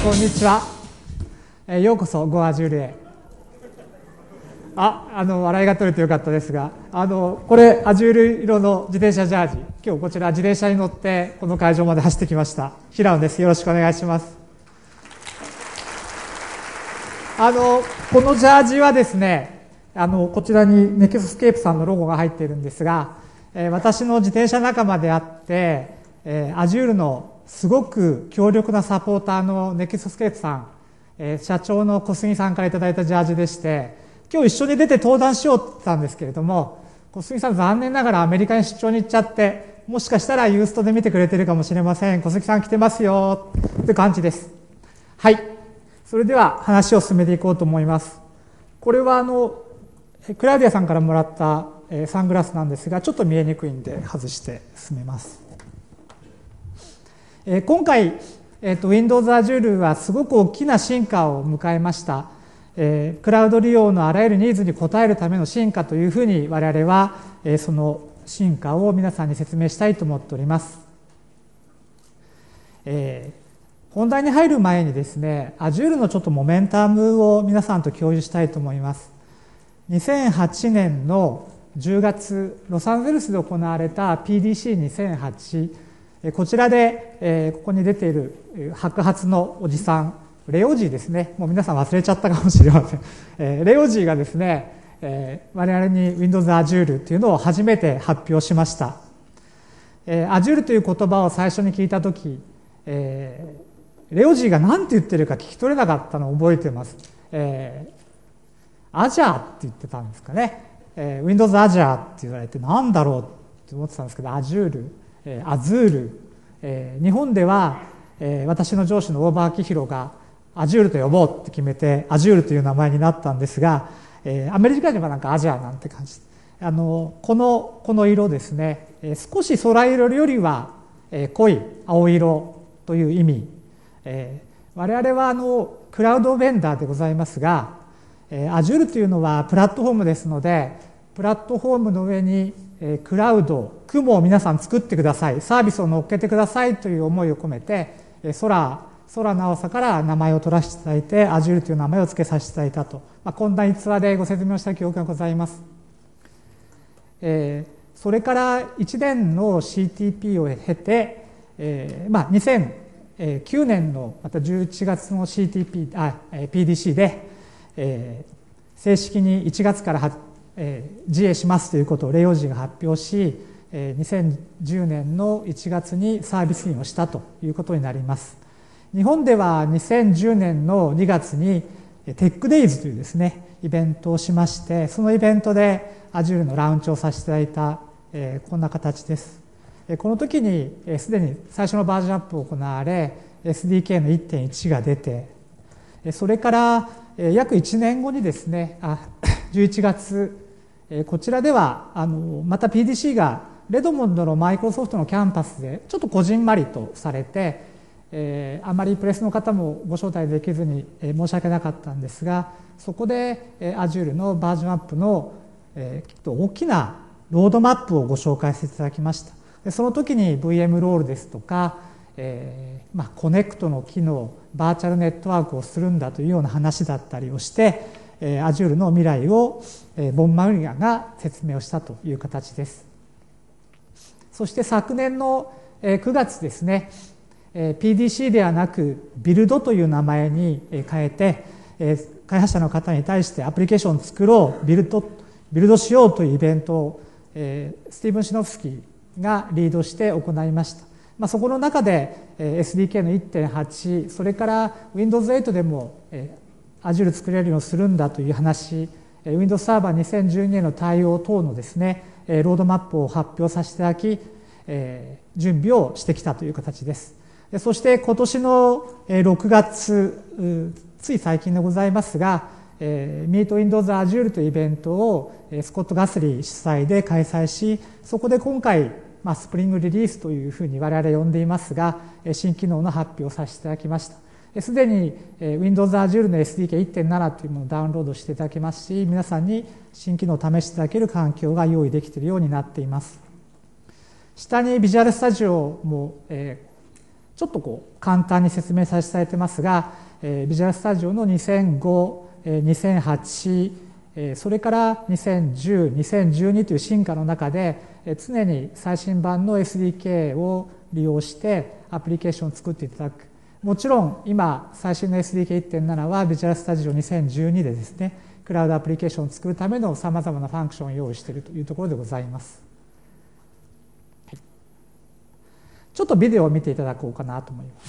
こんにちは。ようこそ Go Azure へ。笑いが取れてよかったですが、これ Azure 色の自転車ジャージ、今日こちら自転車に乗ってこの会場まで走ってきました平野です。よろしくお願いします。このジャージはですね、こちらにネクスケープさんのロゴが入っているんですが、私の自転車仲間であって、Azure のすごく強力なサポーターのネクスケープさん、社長の小杉さんからいただいたジャージでして、今日一緒に出て登壇しようって言ったんですけれども、小杉さん残念ながらアメリカに出張に行っちゃって、もしかしたらユーストで見てくれてるかもしれません。小杉さん来てますよって感じです。はい。それでは話を進めていこうと思います。これはクラウディアさんからもらったサングラスなんですが、ちょっと見えにくいんで外して進めます。今回、Windows Azure はすごく大きな進化を迎えました。クラウド利用のあらゆるニーズに応えるための進化というふうに我々は、その進化を皆さんに説明したいと思っております。本題に入る前にですね、Azure のちょっとモメンタムを皆さんと共有したいと思います。2008年の10月、ロサンゼルスで行われた PDC2008、こちらで、ここに出ている白髪のおじさん、レオジーですね。もう皆さん忘れちゃったかもしれません。レオジーがですね、我々に Windows Azure というのを初めて発表しました。Azure という言葉を最初に聞いたとき、レオジーが何て言ってるか聞き取れなかったのを覚えています。Azure って言ってたんですかね。Windows Azure って言われて何だろうって思ってたんですけど、Azure、日本では、私の上司の大場明宏が Azure と呼ぼうって決めて Azure という名前になったんですが、アメリカ人はなんか Azure なんて感じ。この色ですね、少し空色よりは、濃い青色という意味。我々はクラウドベンダーでございますが、Azure というのはプラットフォームですので、プラットフォームの上にクラウド、雲を皆さん作ってください、サービスを乗っけてくださいという思いを込めて、空直さから名前を取らせていただいて、Azure という名前を付けさせていただいたと、こんな逸話でご説明をした記憶がございます。それから1年の CTP を経て、2009年のまた11月の PDC で、正式に1月から自営しますということをレオジーが発表し、2010年の1月にサービスインをしたということになります。日本では2010年の2月にテックデイズというですね、イベントをしまして、そのイベントで Azure のラウンチをさせていただいた、こんな形です。この時にすでに最初のバージョンアップを行われ、SDK の 1.1 が出て、それから約1年後にですね、11月、こちらではまた PDC がレドモンドのマイクロソフトのキャンパスでちょっとこじんまりとされて、あまりプレスの方もご招待できずに申し訳なかったんですが、そこで Azure のバージョンアップの大きなロードマップをご紹介させていただきました。その時に VM ロールですとか、コネクトの機能、バーチャルネットワークをするんだというような話だったりをして、Azure の未来をボン・マウリアが説明をしたという形です。そして昨年の9月ですね、PDC ではなくビルドという名前に変えて、開発者の方に対してアプリケーションを作ろう、ビルドしようというイベントをスティーブン・シノフスキーがリードして行いました。そこの中で SDK の 1.8、それから Windows 8でもAzure 作れるようにするんだという話、Windows Server 2012年の対応等のですね、ロードマップを発表させていただき、準備をしてきたという形です。そして今年の6月、つい最近でございますが、Meet Windows Azure というイベントをスコット・ガスリー主催で開催し、そこで今回、スプリングリリースというふうに我々呼んでいますが、新機能の発表をさせていただきました。すでに Windows Azure の SDK1.7 というものをダウンロードしていただけますし、皆さんに新機能を試していただける環境が用意できているようになっています。下にビジュアルスタジオもちちょっと簡単に説明させていただいてますが、ビジュアルスタジオの2005、2008、それから2010、2012という進化の中で常に最新版の SDK を利用してアプリケーションを作っていただく。もちろん今最新の SDK1.7 はビジュアルスタジオ2012でですね、クラウドアプリケーションを作るためのさまざまなファンクションを用意しているというところでございます。はい、ちょっとビデオを見ていただこうかなと思います。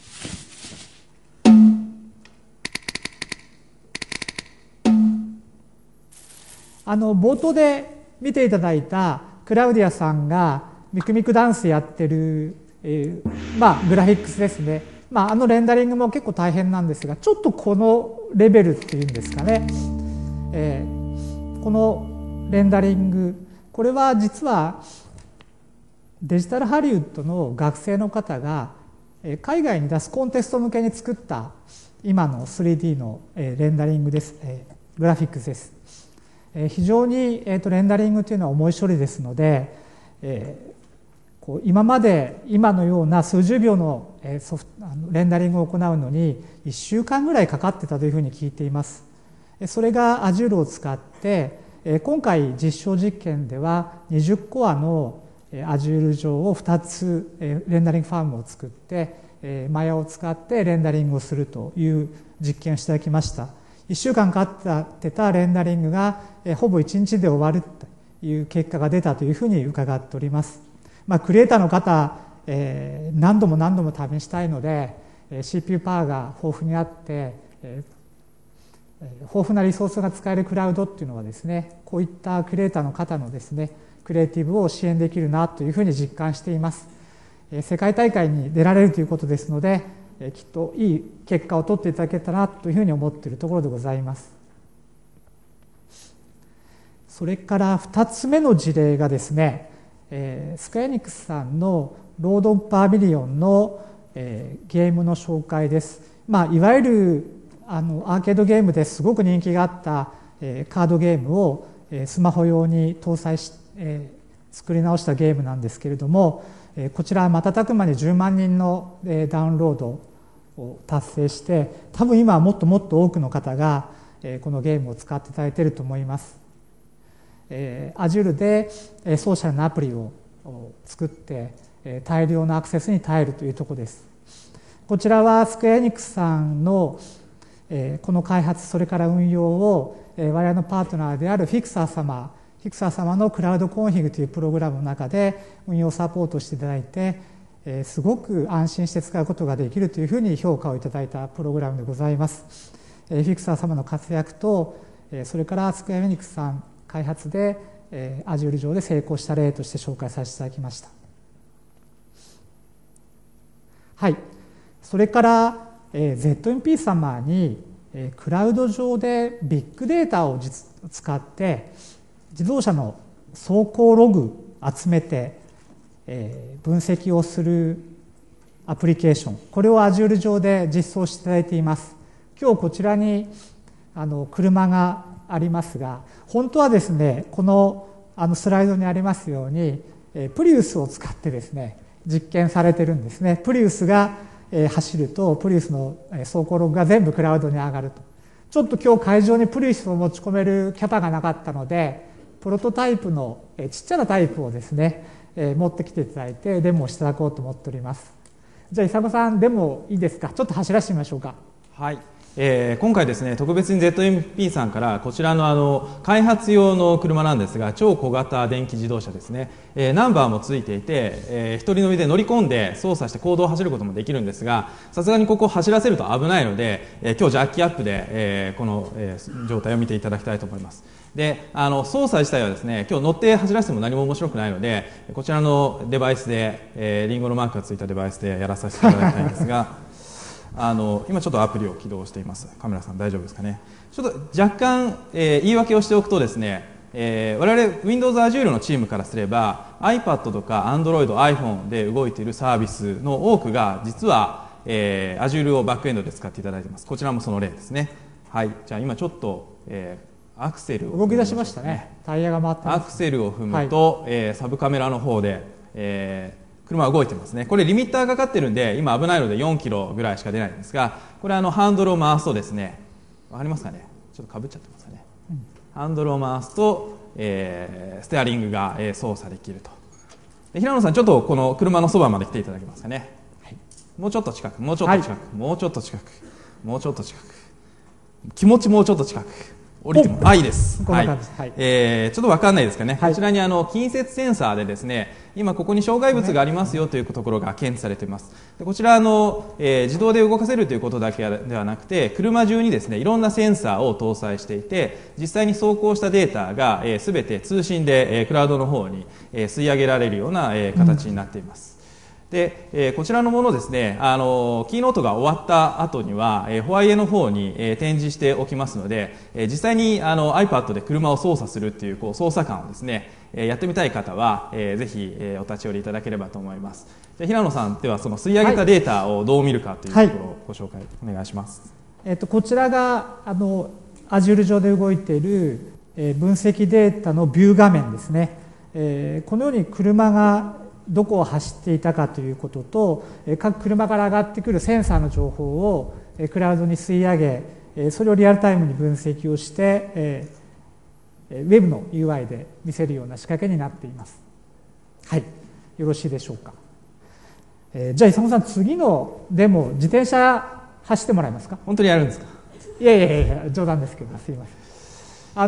冒頭で見ていただいたクラウディアさんがミクミクダンスやってる、グラフィックスですね。レンダリングも結構大変なんですが、ちょっとこのレベルっていうんですかね、このレンダリング、これは実はデジタルハリウッドの学生の方が海外に出すコンテスト向けに作った今の 3D のレンダリングです、グラフィックスです。非常にレンダリングというのは重い処理ですので、今のような数十秒のレンダリングを行うのに1週間ぐらいかかってたというふうに聞いています。それが Azure を使って今回実証実験では20コアの Azure 上を2つレンダリングファームを作ってマヤを使ってレンダリングをするという実験をしていただきました。1週間かかってたレンダリングがほぼ1日で終わるという結果が出たというふうに伺っております。クリエイターの方、何度も何度も試したいので CPU パワーが豊富にあって豊富なリソースが使えるクラウドっていうのはですね、こういったクリエイターの方のですねクリエイティブを支援できるなというふうに実感しています。世界大会に出られるということですので、きっといい結果を取っていただけたらというふうに思っているところでございます。それから2つ目の事例がですね、スクエアエニックスさんのロード・オブ・パーミリオンの、ゲームの紹介です。いわゆるアーケードゲームですごく人気があった、カードゲームを、スマホ用に搭載し、作り直したゲームなんですけれども、こちら瞬く間に10万人のダウンロードを達成して、多分今はもっともっと多くの方がこのゲームを使っていただいていると思います。Azure でソーシャルなアプリを作って大量のアクセスに耐えるというところです。こちらはスクエアエニックスさんのこの開発それから運用を我々のパートナーであるフィクサー様のクラウドコンフィグというプログラムの中で運用サポートしていただいて、すごく安心して使うことができるというふうに評価をいただいたプログラムでございます。フィクサー様の活躍とそれからスクエアエニックスさん開発で Azure 上で成功した例として紹介させていただきました。はい、それから、ZMP 様にクラウド上でビッグデータを使って自動車の走行ログ集めて、分析をするアプリケーション、これを Azure 上で実装していただいています。今日こちらに車がありますが、本当はですねこのスライドにありますようにプリウスを使ってですね実験されてるんですね。プリウスが走るとプリウスの走行ログが全部クラウドに上がると。ちょっと今日会場にプリウスを持ち込めるキャパがなかったのでプロトタイプのちっちゃなタイプをですね持ってきていただいてデモをしていただこうと思っております。じゃあ伊佐さんデモいいですか。ちょっと走らせてみましょうか。 はい、今回ですね特別に ZMP さんからこちらの開発用の車なんですが超小型電気自動車ですね、ナンバーもついていて、一人乗りで乗り込んで操作して公道を走ることもできるんですが、さすがにここを走らせると危ないので、今日ジャッキアップで、この、状態を見ていただきたいと思います。で操作自体はですね今日乗って走らせても何も面白くないのでこちらのデバイスで、リンゴのマークがついたデバイスでやらさせていただきたいんですが今ちょっとアプリを起動しています。カメラさん大丈夫ですかね。ちょっと若干、言い訳をしておくとですね、我々 Windows Azure のチームからすれば iPad とか Android、iPhone で動いているサービスの多くが実は、Azure をバックエンドで使っていただいています。こちらもその例ですね。はい、じゃあ今ちょっと、アクセルを動き出しましたね。タイヤが回ってます。 アクセルを踏むと、サブカメラの方で、 車は動いてますね。これリミッターがかかってるんで、今危ないので4キロぐらいしか出ないんですが、これハンドルを回すとですね、わかりますかね、ちょっとかぶっちゃってますかね、ハンドルを回すと、ステアリングが、操作できると。で平野さん、ちょっとこの車のそばまで来ていただけますかね。はい、もうちょっと近く、もうちょっと近く、はい、もうちょっと近く、もうちょっと近く、気持ちもうちょっと近く、降りても、いいです。はい。ちょっとわかんないですかね。はい、こちらに近接センサーでですね、今ここに障害物がありますよというところが検知されています。でこちら自動で動かせるということだけではなくて、車中にですね、いろんなセンサーを搭載していて、実際に走行したデータがすべて通信でクラウドの方に吸い上げられるような形になっています。でこちらのものですね、キーノートが終わった後にはホワイエの方に展示しておきますので、実際にiPad で車を操作するっていう操作感をですね、やってみたい方はぜひお立ち寄りいただければと思います。で平野さんではその吸い上げたデータをどう見るかというところをご紹介お願いします。 こちらがAzure 上で動いている分析データのビュー画面ですね。このように車がどこを走っていたかということと、各車から上がってくるセンサーの情報をクラウドに吸い上げ、それをリアルタイムに分析をして、ウェブの UI で見せるような仕掛けになっています。はい、よろしいでしょうか。じゃあ勇さん、次のデモ、自転車走ってもらえますか。 本当にやるんですか。 いや冗談ですけど、すいません。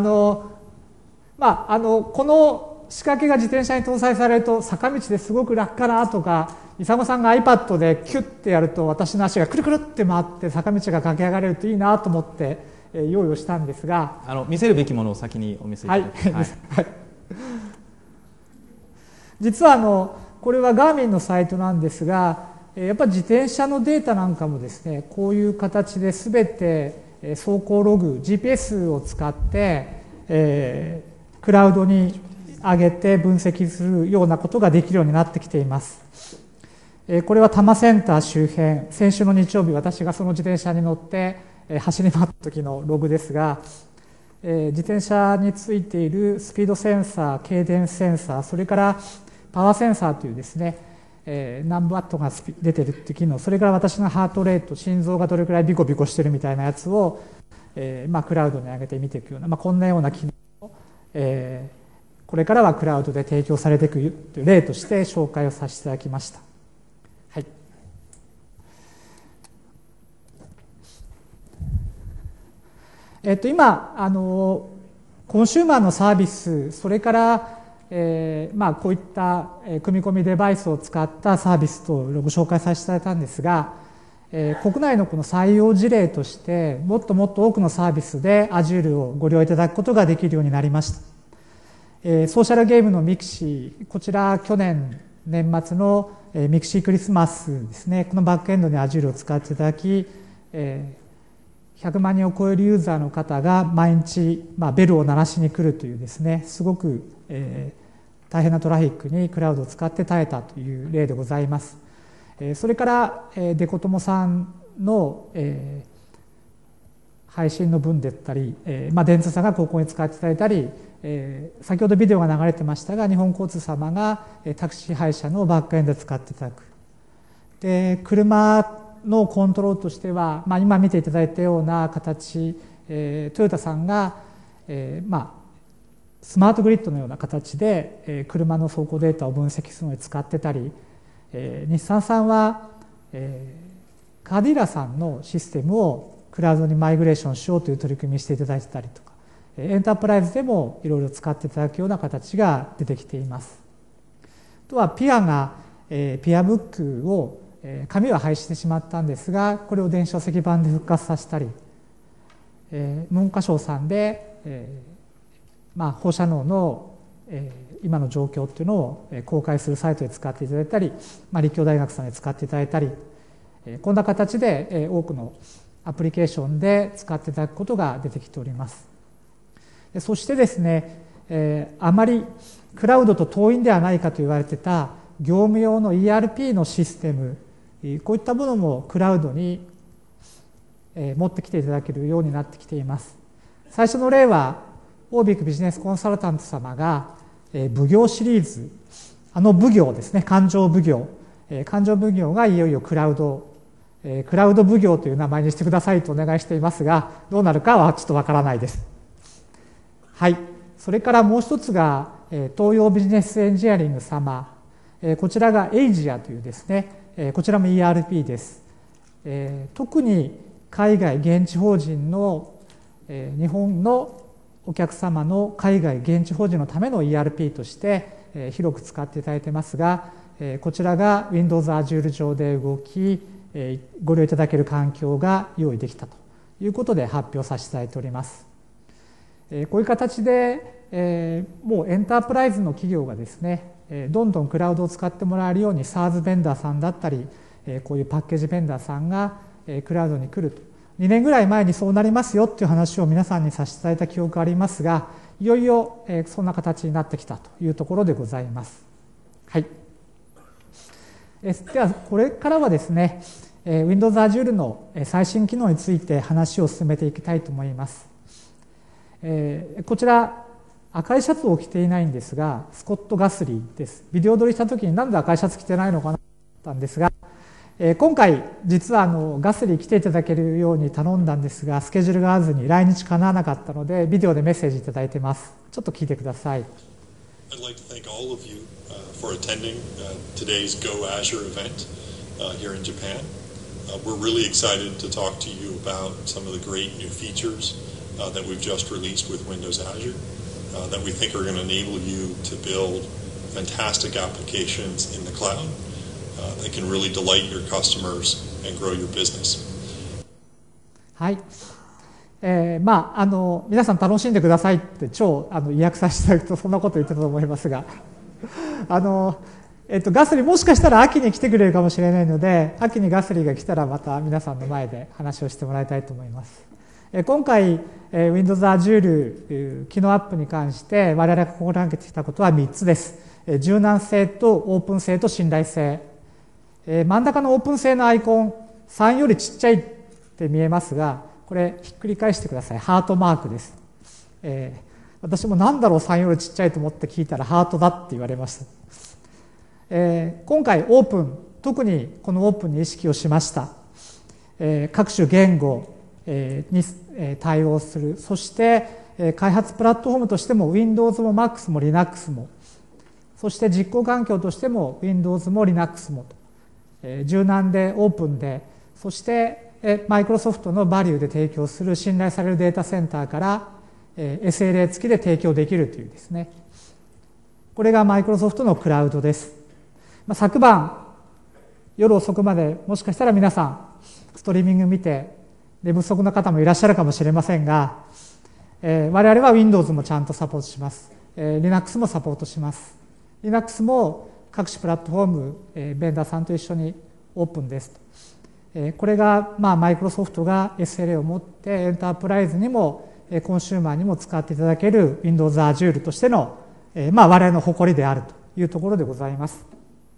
この仕掛けが自転車に搭載されると、坂道ですごく楽かなとか、勇さんが iPad でキュッてやると私の足がくるくるって回って坂道が駆け上がれるといいなと思って用意をしたんですが、 見せるべきものを先にお見せいただきます。はい、 実はこれはガーミンのサイトなんですが、やっぱり自転車のデータなんかもですね、こういう形で全て走行ログ GPS を使って、クラウドに上げて分析するようなことができるようになってきています。これは多摩センター周辺、先週の日曜日私がその自転車に乗って走り回った時のログですが、自転車についているスピードセンサー、軽電センサー、それからパワーセンサーというですね、何ワットが出てるっていう機能、それから私のハートレート、心臓がどれくらいビコビコしてるみたいなやつを、クラウドに上げて見ていくような、こんなような機能を、これからはクラウドで提供されていくという例として紹介をさせていただきました。はい、今コンシューマーのサービス、それから、こういった組み込みデバイスを使ったサービスとご紹介させていただいたんですが、国内のこの採用事例としてもっともっと多くのサービスで Azure をご利用いただくことができるようになりました。ソーシャルゲームのミクシー、こちら去年年末のミクシークリスマスですね、このバックエンドに Azure を使っていただき、100万人を超えるユーザーの方が毎日、ベルを鳴らしに来るというですね、すごく、大変なトラフィックにクラウドを使って耐えたという例でございます。それからデコトモさんの、配信の分だったり、電通さんがここに使っていただいたり、先ほどビデオが流れてましたが、日本交通様がタクシー配車のバックエンドで使っていただく。で、車のコントロールとしては、今見ていただいたような形、トヨタさんが、スマートグリッドのような形で、車の走行データを分析するのに使ってたり、日産さんは、カーディーラさんのシステムをクラウドにマイグレーションしようという取り組みをしていただいてたりとか、エンタープライズでもいろいろ使っていただくような形が出てきています。あとはピアが、ピアブックを、紙は廃止してしまったんですが、これを電子書籍版で復活させたり、文科省さんで、放射能の、今の状況っていうのを公開するサイトで使っていただいたり、立教大学さんで使っていただいたり、こんな形で多くのアプリケーションで使っていただくことが出てきております。そしてですね、あまりクラウドと遠いんではないかと言われていた業務用の ERP のシステム、こういったものもクラウドに持ってきていただけるようになってきています。最初の例はオービックビジネスコンサルタント様が奉行シリーズ奉行ですね、勘定奉行。勘定奉行がいよいよクラウド奉行という名前にしてくださいとお願いしていますが、どうなるかはちょっとわからないです。はい。それからもう一つが、東洋ビジネスエンジニアリング様。こちらがエイジアというですね、こちらも ERP です。特に海外現地法人の、日本のお客様の海外現地法人のための ERP として、広く使っていただいてますが、こちらが Windows Azure 上で動き、ご利用いただける環境が用意できたということで発表させていただいております。こういう形で、もうエンタープライズの企業がですね、どんどんクラウドを使ってもらえるように SaaS ベンダーさんだったり、こういうパッケージベンダーさんがクラウドに来ると。2年ぐらい前にそうなりますよっていう話を皆さんにさせていただいた記憶がありますが、いよいよそんな形になってきたというところでございます。はい。ではこれからはですね、Windows Azure の最新機能について話を進めていきたいと思います。こちら赤いシャツを着ていないんですが、スコット・ガスリーです。ビデオ撮りした時になんで赤いシャツ着てないのかなと思ったんですが、今回実はガスリー来ていただけるように頼んだんですが、スケジュールが合わずに来日かなわなかったので、ビデオでメッセージいただいてます。ちょっと聞いてください。 I'd like to thank all of you for attending today's Go Azure event here in Japan. We're really excited to talk to you about some of the great new features that we've just released with Windows Azure that we think are going to enable you to build fantastic applications in the cloud that can really delight your customers and grow your business. はい。皆さん楽しんでくださいって超意訳させていただくとそんなこと言ってたと思いますがガスリーもしかしたら秋に来てくれるかもしれないので、秋にガスリーが来たらまた皆さんの前で話をしてもらいたいと思います。今回 Windows Azure 機能アップに関して我々が心がけてきたことは3つです。柔軟性とオープン性と信頼性。真ん中のオープン性のアイコン3よりちっちゃいって見えますが、これひっくり返してください。ハートマークです。私も何だろう3よりちっちゃいと思って聞いたらハートだって言われました。今回オープン、特にこのオープンに意識をしました。各種言語に対応する。そして開発プラットフォームとしても Windows も Mac も Linux も、そして実行環境としても Windows も Linux もと、柔軟でオープンで、そしてマイクロソフトのバリューで提供する信頼されるデータセンターから SLA 付きで提供できるというですね、これがマイクロソフトのクラウドです。昨晩夜遅くまでもしかしたら皆さんストリーミング見て寝不足の方もいらっしゃるかもしれませんが、我々は Windows もちゃんとサポートします。Linux もサポートします。Linux も各種プラットフォーム、ベンダーさんと一緒にオープンですと。これがマイクロソフトが SLA を持ってエンタープライズにもコンシューマーにも使っていただける Windows Azure としての我々の誇りであるというところでございます。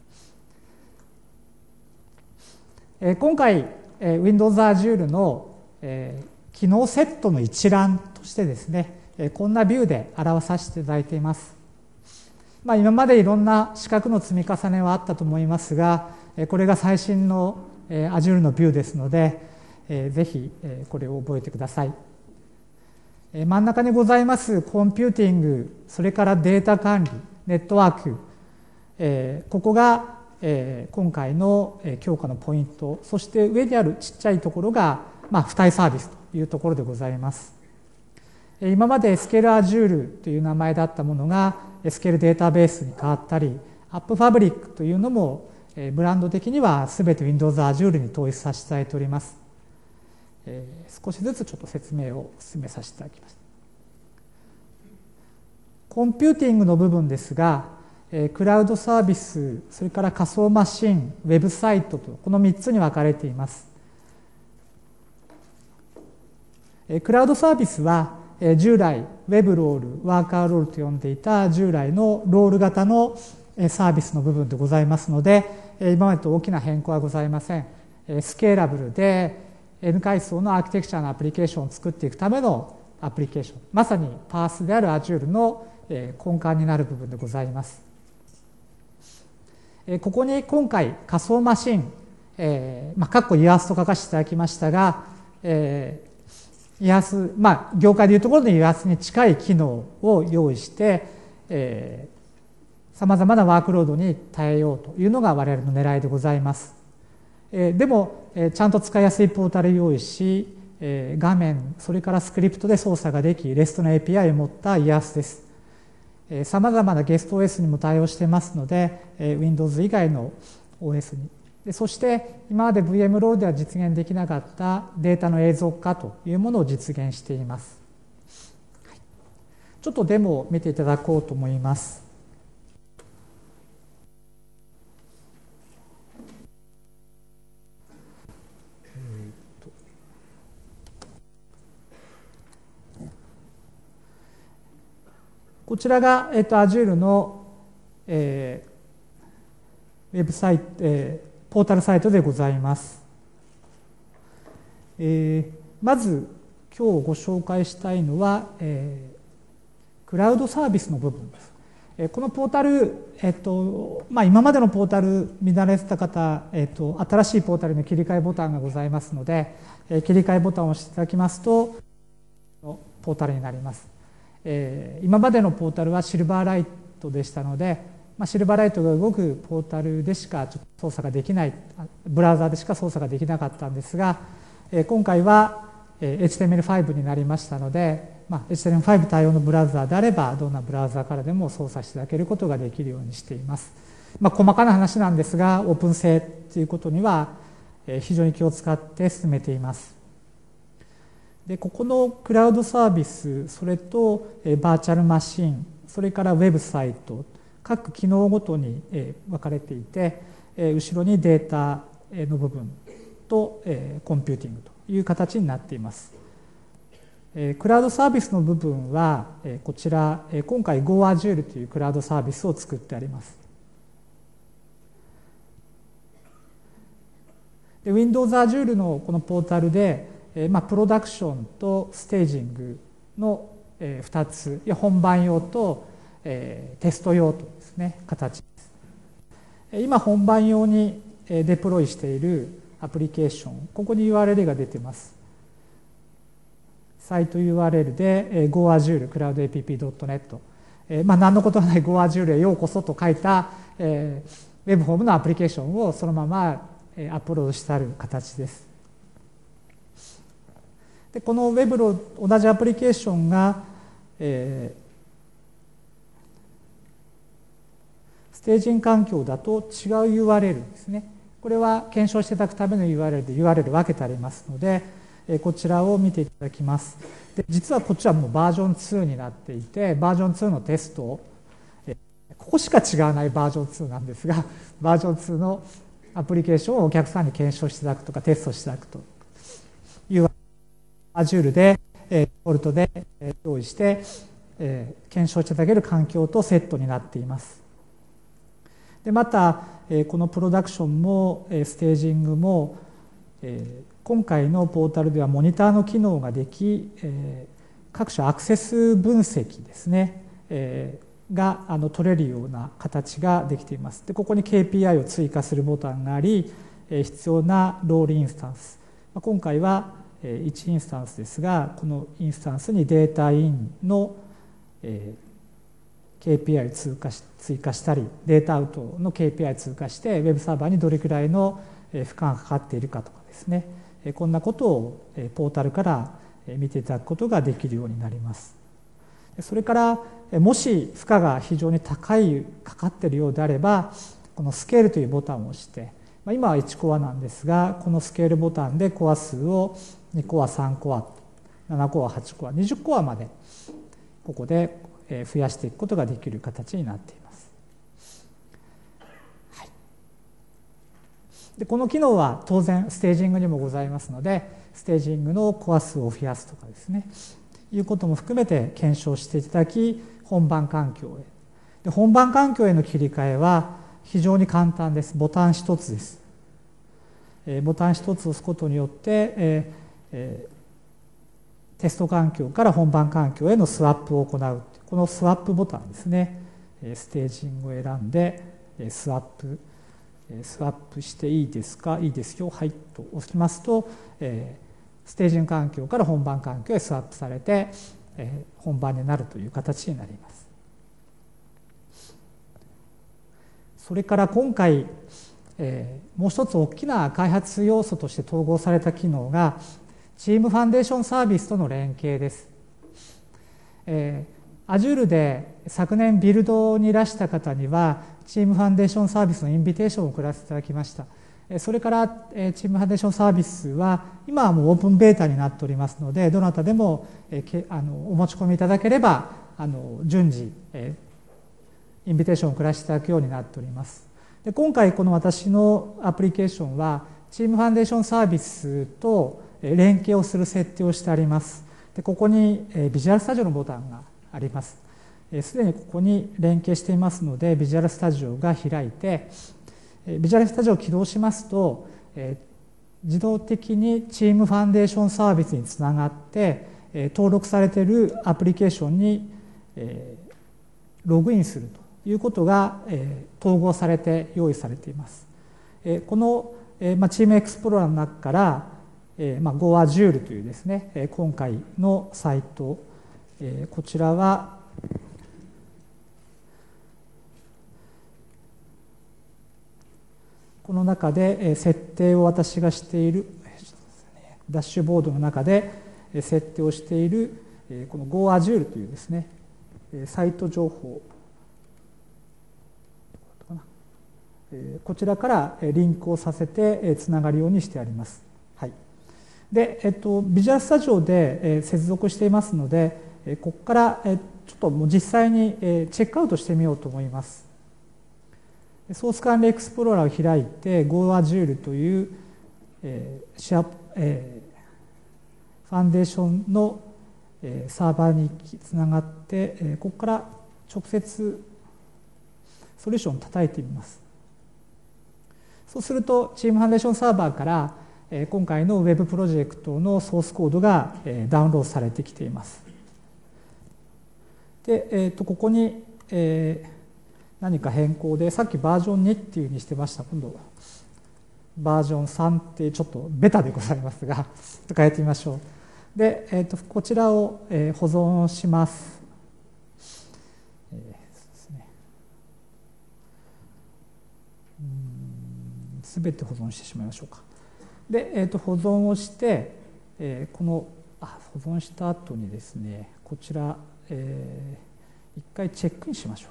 今回 Windows Azure の機能セットの一覧としてですね、こんなビューで表させていただいています。今までいろんな四角の積み重ねはあったと思いますが、これが最新の Azure のビューですので、ぜひこれを覚えてください。真ん中にございますコンピューティング、それからデータ管理、ネットワーク、ここが今回の強化のポイント。そして上にあるちっちゃいところが付帯サービスというところでございます。今まで SQL Azure という名前だったものが SQL データベースに変わったり、App Fabric というのもブランド的には全て Windows Azure に統一させていただいております。少しずつちょっと説明を進めさせていただきます。コンピューティングの部分ですが、クラウドサービス、それから仮想マシン、ウェブサイトとこの3つに分かれています。クラウドサービスは従来ウェブロール、ワーカーロールと呼んでいた従来のロール型のサービスの部分でございますので、今までと大きな変更はございません。スケーラブルで N 階層のアーキテクチャのアプリケーションを作っていくためのアプリケーション、まさにパースである Azure の根幹になる部分でございます。 ここに今回仮想マシン、括弧イアースと書かせていただきましたが、イアース、業界でいうところのイアースに近い機能を用意して、さまざまなワークロードに耐えようというのが我々の狙いでございます。でも、ちゃんと使いやすいポータルを用意し、画面、それからスクリプトで操作ができ、REST の API を持ったイアースです。さまざまなゲスト OS にも対応していますので、Windows 以外の OS に。そして今まで VM ロールでは実現できなかったデータの映像化というものを実現しています。ちょっとデモを見ていただこうと思います。こちらが、Azure の、ウェブサイト、ポータルサイトでございます。まず今日ご紹介したいのは、クラウドサービスの部分です。このポータル、今までのポータル見慣れてた方、新しいポータルの切り替えボタンがございますので、切り替えボタンを押していただきますとポータルになります。今までのポータルはシルバーライトでしたので、シルバーライトが動くポータルでしかちょっと操作ができない、ブラウザーでしか操作ができなかったんですが、今回は HTML5 になりましたので、HTML5 対応のブラウザーであればどんなブラウザーからでも操作していただけることができるようにしています。細かな話なんですが、オープン性ということには非常に気を使って進めています。でここのクラウドサービス、それとバーチャルマシン、それからウェブサイト、各機能ごとに分かれていて、後ろにデータの部分とコンピューティングという形になっています。クラウドサービスの部分はこちら今回 GoAzure というクラウドサービスを作ってあります。で Windows Azure のこのポータルでプロダクションとステージングの2つ、本番用とテスト用とですね、形です。今本番用にデプロイしているアプリケーション、ここに URL が出ています。サイト URL で GoAzure Cloud App.net、何のことはない GoAzure へようこそと書いたウェブフォームのアプリケーションをそのままアップロードしてある形です。でこのウェブの同じアプリケーションが、ステージング環境だと違う URL ですね。これは検証していただくための URL で URL 分けてありますので、こちらを見ていただきます。で実はこっちはもうバージョン2になっていて、バージョン2のテストを、ここしか違わないバージョン2なんですが、バージョン2のアプリケーションをお客さんに検証していただくとかテストしていただくというAzure でデフォルトで用意して検証していただける環境とセットになっています。でまたこのプロダクションもステージングも今回のポータルではモニターの機能ができ、各種アクセス分析ですね、が取れるような形ができています。でここに KPI を追加するボタンがあり、必要なロールインスタンス、今回は1インスタンスですが、このインスタンスにデータインの KPI を追加したり、データアウトの KPI を追加して、ウェブサーバーにどれくらいの負荷がかかっているかとかですね、こんなことをポータルから見ていただくことができるようになります。それからもし負荷が非常にかかっているようであれば、このスケールというボタンを押して、今は1コアなんですが、このスケールボタンでコア数を2コア、3コア、7コア、8コア、20コアまでここで増やしていくことができる形になっています。はい、でこの機能は当然ステージングにもございますので、ステージングのコア数を増やすとかですね、いうことも含めて検証していただき、本番環境へ。で本番環境への切り替えは非常に簡単です。ボタン一つです。ボタン一つ押すことによって、テスト環境から本番環境へのスワップを行う。このスワップボタンですね。ステージングを選んでスワップスワップしていいですか、いいですよ、はいと押しますと、ステージング環境から本番環境へスワップされて、本番になるという形になります。それから今回、もう一つ大きな開発要素として統合された機能がチームファンデーションサービスとの連携です。Azure で昨年ビルドにいらした方にはチームファンデーションサービスのインビテーションを送らせていただきました。それからチームファンデーションサービスは今はもうオープンベータになっておりますので、どなたでもお持ち込みいただければ順次インビテーションを送らせていただくようになっております。で今回この私のアプリケーションはチームファンデーションサービスと連携をする設定をしてあります。でここにビジュアルスタジオのボタンがあります。すでにここに連携していますのでビジュアルスタジオが開いて、ビジュアルスタジオを起動しますと自動的にチームファンデーションサービスにつながって登録されているアプリケーションにログインするということが統合されて用意されています。このチームエクスプローラーの中からGoAzure というですね今回のサイト、こちらはこの中で設定を私がしているダッシュボードの中で設定をしているこの GoAzure というですねサイト情報、こちらからリンクをさせてつながるようにしてあります。はい、で、ビジュアルスタジオで接続していますので、ここからちょっともう実際にチェックアウトしてみようと思います。ソース管理エクスプローラーを開いて GoAzure というファンデーションのサーバーにつながってここから直接ソリューションを叩いてみます。そうするとチームファンデーションサーバーから今回の Web プロジェクトのソースコードがダウンロードされてきています。で、ここに何か変更でさっきバージョン2っていうふうにしてました。今度バージョン3ってちょっとベタでございますが変えてみましょう。で、こちらを保存します。すべて保存してしまいましょうか。で、保存をして、この保存した後にですねこちら、一回チェックインしましょ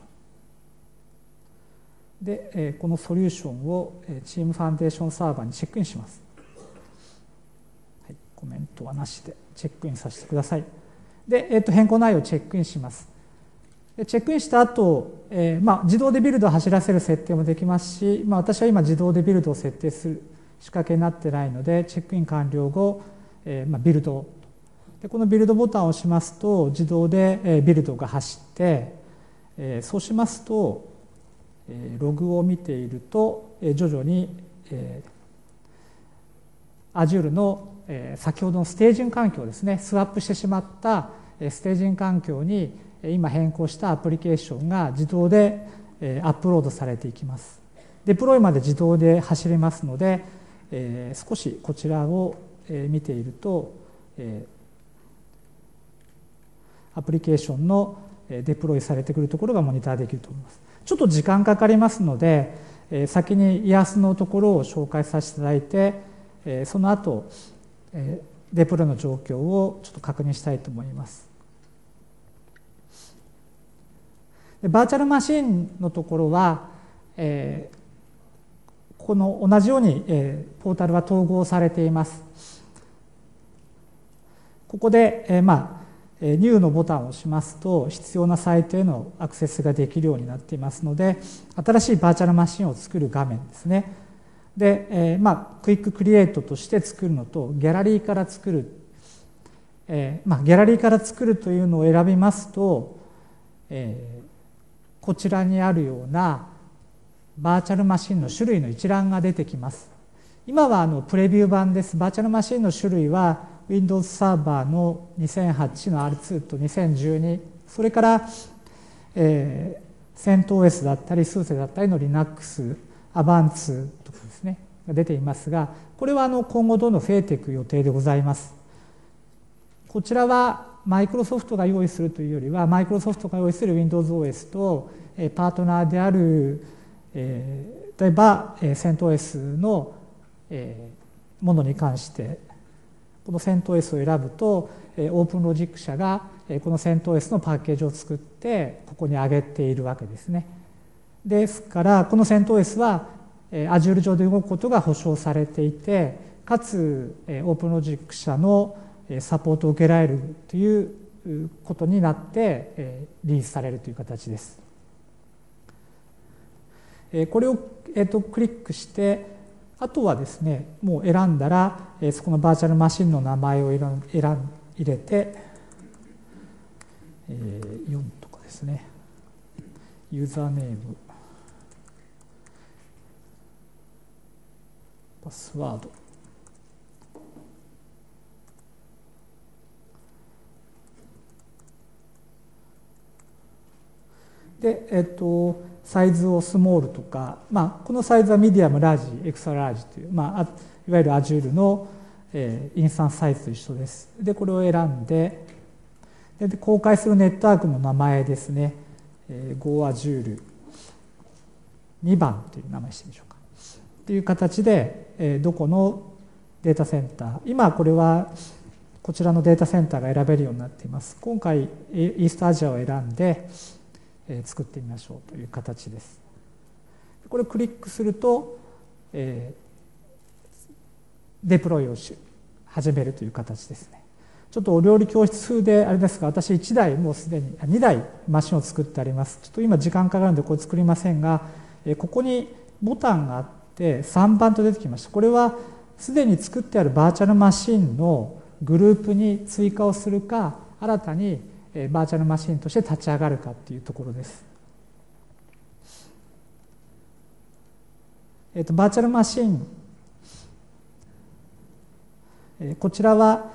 う。で、このソリューションをチームファンデーションサーバーにチェックインします。はい、コメントはなしでチェックインさせてください。で、変更内容をチェックインします。でチェックインした後、自動でビルドを走らせる設定もできますし、私は今自動でビルドを設定する仕掛けになってないのでチェックイン完了後、ビルドでこのビルドボタンを押しますと自動でビルドが走って、そうしますとログを見ていると徐々に Azure の先ほどのステージング環境ですね、スワップしてしまったステージング環境に今変更したアプリケーションが自動でアップロードされていきます。デプロイまで自動で走りますので、少しこちらを見ているとアプリケーションのデプロイされてくるところがモニターできると思います。ちょっと時間かかりますので、先にイヤスのところを紹介させていただいて、その後デプロイの状況をちょっと確認したいと思います。バーチャルマシンのところは、この同じようにポータルは統合されています。ここでNew のボタンを押しますと必要なサイトへのアクセスができるようになっていますので、新しいバーチャルマシンを作る画面ですね。で、クイッククリエイトとして作るのとギャラリーから作る、ギャラリーから作るというのを選びますと、こちらにあるようなバーチャルマシンの種類の一覧が出てきます。今はプレビュー版です。バーチャルマシンの種類は Windows サーバーの2008の R2 と2012、それからCentOS だったり SUSE だったりの Linux、 アバンツとかですねが出ていますが、これは今後どんどん増えていく予定でございます。こちらはマイクロソフトが用意するというよりは、マイクロソフトが用意する WindowsOS とパートナーである例えば CentOS のものに関して、この CentOS を選ぶとオープンロジック社がこの CentOS のパッケージを作ってここに上げているわけですね。ですからこの CentOS は Azure 上で動くことが保証されていて、かつオープンロジック社のサポートを受けられるということになってリリースされるという形です。これをクリックして、あとはですね、もう選んだらそこのバーチャルマシンの名前を入れて4とかですね、ユーザーネーム、パスワード、で、サイズをスモールとか、このサイズはミディアム、ラージ、エクストララージという、いわゆる Azure の、インスタンスサイズと一緒です。で、これを選んで、公開するネットワークの名前ですね、GoAzure 2番という名前にしてみましょうか。という形で、どこのデータセンター、今これはこちらのデータセンターが選べるようになっています。今回、イーストアジアを選んで、作ってみましょうという形です。これをクリックすると、デプロイを始めるという形ですね。ちょっとお料理教室風であれですが、私1台もうすでに2台マシンを作ってあります。ちょっと今時間かかるのでこれ作りませんが、ここにボタンがあって3番と出てきました。これはすでに作ってあるバーチャルマシンのグループに追加をするか、新たにバーチャルマシンとして立ち上がるかというところです。バーチャルマシン、こちらは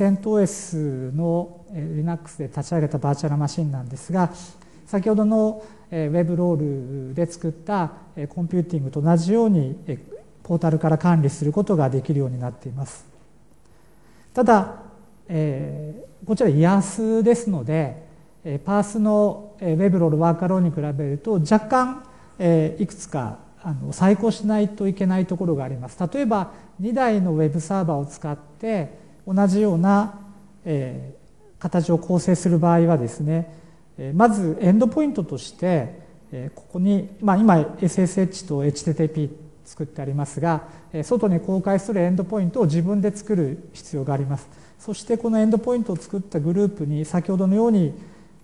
CentOS の Linux で立ち上げたバーチャルマシンなんですが、先ほどの Web ロールで作ったコンピューティングと同じようにポータルから管理することができるようになっています。ただ、こちら IaaS ですので、パースの Web ロールワーカーローに比べると若干いくつか再考しないといけないところがあります。例えば2台の Web サーバーを使って同じような形を構成する場合はですね、まずエンドポイントとしてここに、今 SSH と HTTP 作ってありますが、外に公開するエンドポイントを自分で作る必要があります。そしてこのエンドポイントを作ったグループに先ほどのように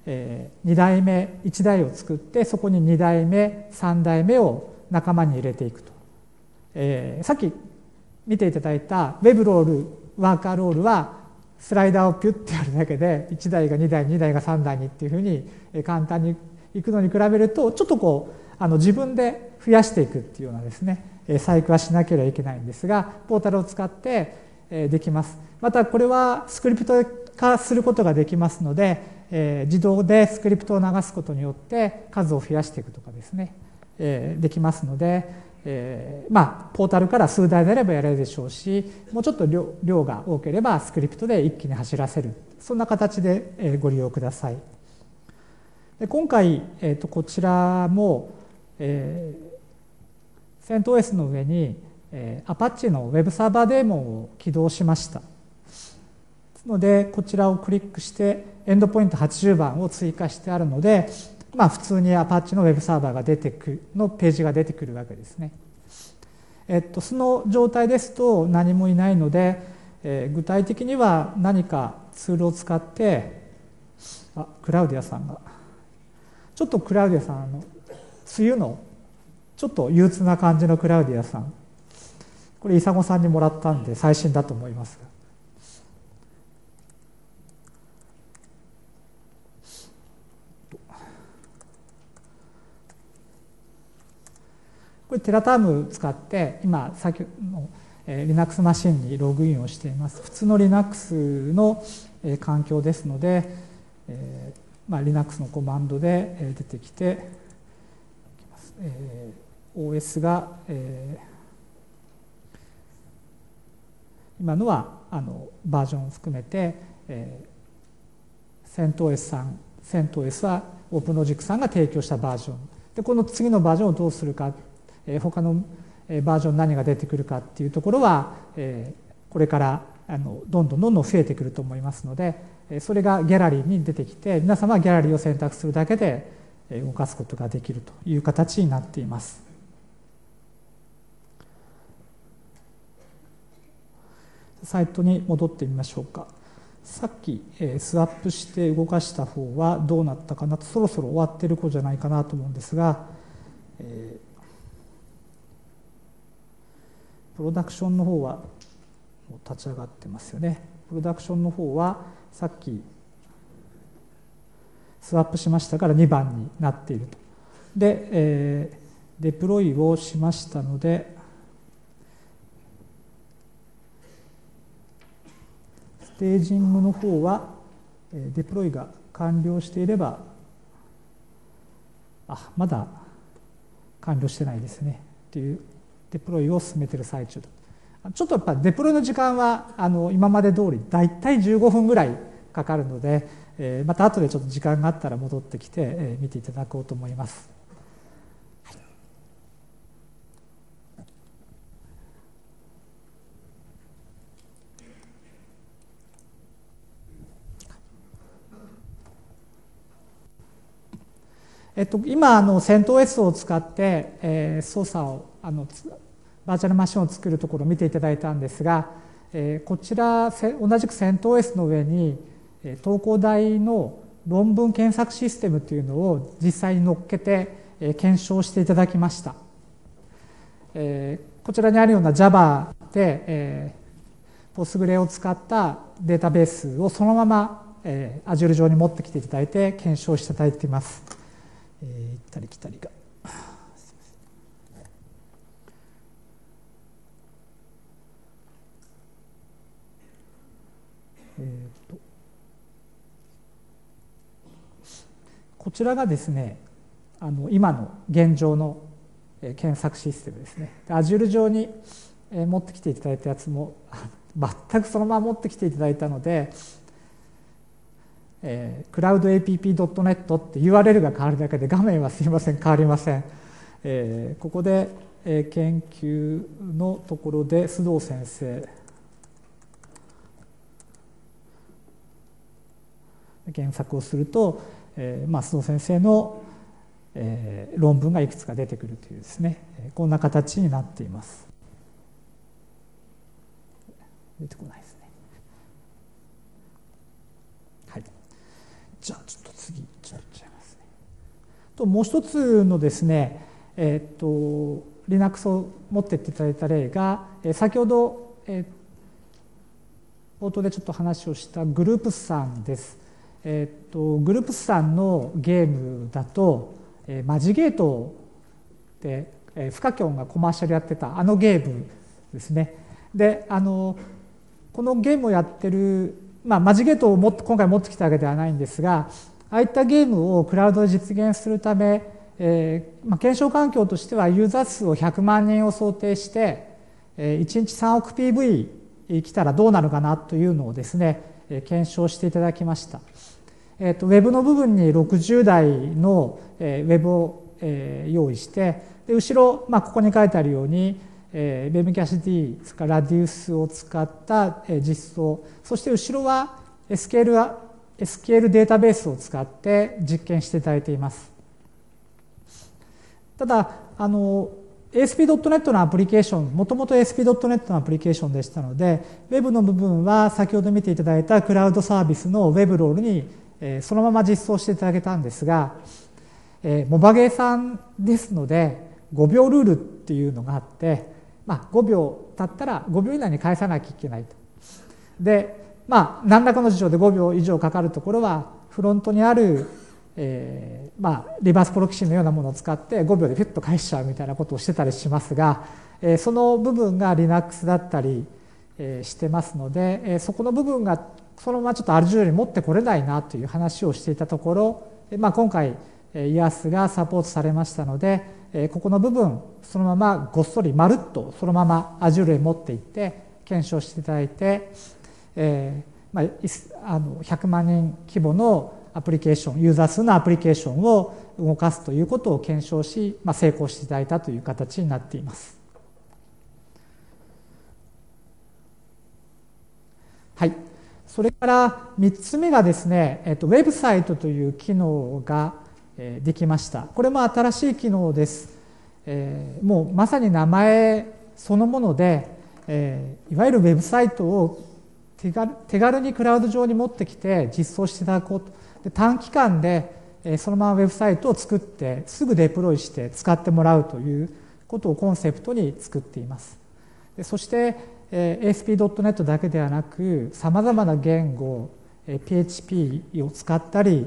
2台目1台を作って、そこに2台目3台目を仲間に入れていくと、さっき見ていただいた Web ロールワーカーロールはスライダーをピュッてやるだけで1台が2台2台が3台にっていうふうに簡単にいくのに比べると、ちょっとこう自分で増やしていくっていうようなですね細工はしなければいけないんですが、ポータルを使ってできます。またこれはスクリプト化することができますので、自動でスクリプトを流すことによって数を増やしていくとかですね、できますので、ポータルから数台であればやれるでしょうし、もうちょっと 量が多ければスクリプトで一気に走らせる、そんな形でご利用ください。で今回、こちらも、CentOS の上に、Apache の Web サーバーデーモンを起動しました。ですのでこちらをクリックしてエンドポイント80番を追加してあるので、普通に Apache の Web サーバーが出てくるのページが出てくるわけですね。その状態ですと何もいないので、具体的には何かツールを使って、クラウディアさんがちょっとクラウディアさん梅雨のちょっと憂鬱な感じのクラウディアさん、これイサゴさんにもらったんで最新だと思いますが、これテラターム使って今先のLinux マシンにログインをしています。普通の Linux の環境ですので、Linux のコマンドで出てきて、 OS が、今のはバージョンを含めて、CentOS さん、CentOS はOpenLogic さんが提供したバージョンで、この次のバージョンをどうするか、他のバージョン何が出てくるかっていうところは、これからどんどん増えてくると思いますので、それがギャラリーに出てきて、皆様はギャラリーを選択するだけで動かすことができるという形になっています。サイトに戻ってみましょうか。さっきスワップして動かした方はどうなったかなと、そろそろ終わっている子じゃないかなと思うんですが、プロダクションの方はもう立ち上がってますよね。プロダクションの方はさっきスワップしましたから2番になっていると。で、デプロイをしましたので、ステージングの方はデプロイが完了していれば、まだ完了してないですねっていうデプロイを進めている最中だ。ちょっとやっぱデプロイの時間は今まで通りだいたい15分ぐらいかかるので、また後でちょっと時間があったら戻ってきて見ていただこうと思います。今CentOS を使って操作をバーチャルマシンを作るところを見ていただいたんですが、こちら同じく CentOS の上に東工大の論文検索システムというのを実際に乗っけて検証していただきました。こちらにあるような Java でPostgre を使ったデータベースをそのまま Azure 上に持ってきていただいて検証していただいています。行ったり来たりが。こちらがですね、今の現状の検索システムですね。Azure 上に持ってきていただいたやつも全くそのまま持ってきていただいたので、cloudapp.net って URL が変わるだけで画面はすいません変わりません。ここで研究のところで須藤先生検索をすると、須藤先生の、論文がいくつか出てくるというですね、こんな形になっています。出てこないですね。はい。じゃあちょっと次ちょっといっちゃいますね。ともう一つのですね、Linux を持っていっていただいた例が、先ほど、冒頭でちょっと話をしたグループスさんです。グループスさんのゲームだと、マジゲートで、フカキョンがコマーシャルやってたゲームですね。で、このゲームをやってる、マジゲートを今回持ってきたわけではないんですが、ああいったゲームをクラウドで実現するため、検証環境としてはユーザー数を100万人を想定して、1日3億 PV 来たらどうなるかなというのをですね、検証していただきました。ウェブの部分に60台のウェブを用意して、で後ろ、ここに書いてあるように、Memcached、それから Radius を使った実装、そして後ろは SQL データベースを使って実験していただいています。ただ、ASP.NET のアプリケーション、もともと ASP.NET のアプリケーションでしたので、Web の部分は先ほど見ていただいたクラウドサービスの Web ロールにそのまま実装していただけたんですが、モバゲーさんですので5秒ルールっていうのがあって、5秒経ったら5秒以内に返さなきゃいけないと。で、何らかの事情で5秒以上かかるところはフロントにあるリバースプロキシのようなものを使って5秒でピュッと返しちゃうみたいなことをしてたりしますが、その部分が Linux だったりしてますので、そこの部分がそのままちょっと Azure に持ってこれないなという話をしていたところ、今回 IaaS がサポートされましたので、 ここの部分そのままごっそりまるっとそのまま Azure へ持っていって検証していただいて、100万人規模のアプリケーション、ユーザー数のアプリケーションを動かすということを検証し、成功していただいたという形になっています。はい、それから3つ目がですね、ウェブサイトという機能ができました。これも新しい機能です。もうまさに名前そのもので、いわゆるウェブサイトを手軽にクラウド上に持ってきて実装していただこうと。で、短期間でそのままウェブサイトを作ってすぐデプロイして使ってもらうということをコンセプトに作っています。でそして、ASP.NET だけではなくさまざまな言語 PHP を使ったり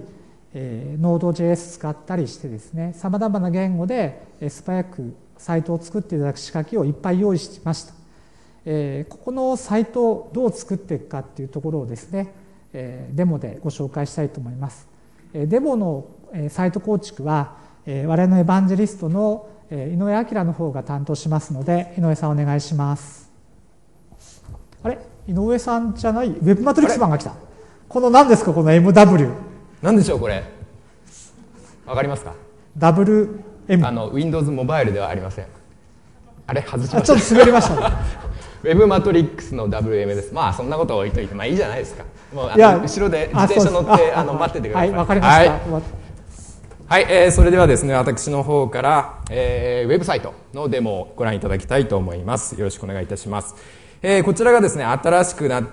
Node.js 使ったりしてですね、さまざまな言語で素早くサイトを作っていただく仕掛けをいっぱい用意しました。ここのサイトをどう作っていくかっていうところをですね、デモでご紹介したいと思います。デモのサイト構築は我々のエヴァンジェリストの井上明の方が担当しますので、井上さんお願いします。あれ、井上さんじゃない、ウェブマトリックスマンが来た。この何ですか、この MW。 何でしょうこれ。わかりますか。 WM。 Windows モバイルではありません。あれ外しました。 ちょっと滑りましたね。 ウェブマトリックスの WM です。まあそんなことを置いといて、まあいいじゃないですか。もう後ろで自転車乗って待っててください。 はい、わかりました。 はい、それではですね、私の方から、ウェブサイトのデモをご覧いただきたいと思います。よろしくお願いいたします。こちらがですね、新しくなった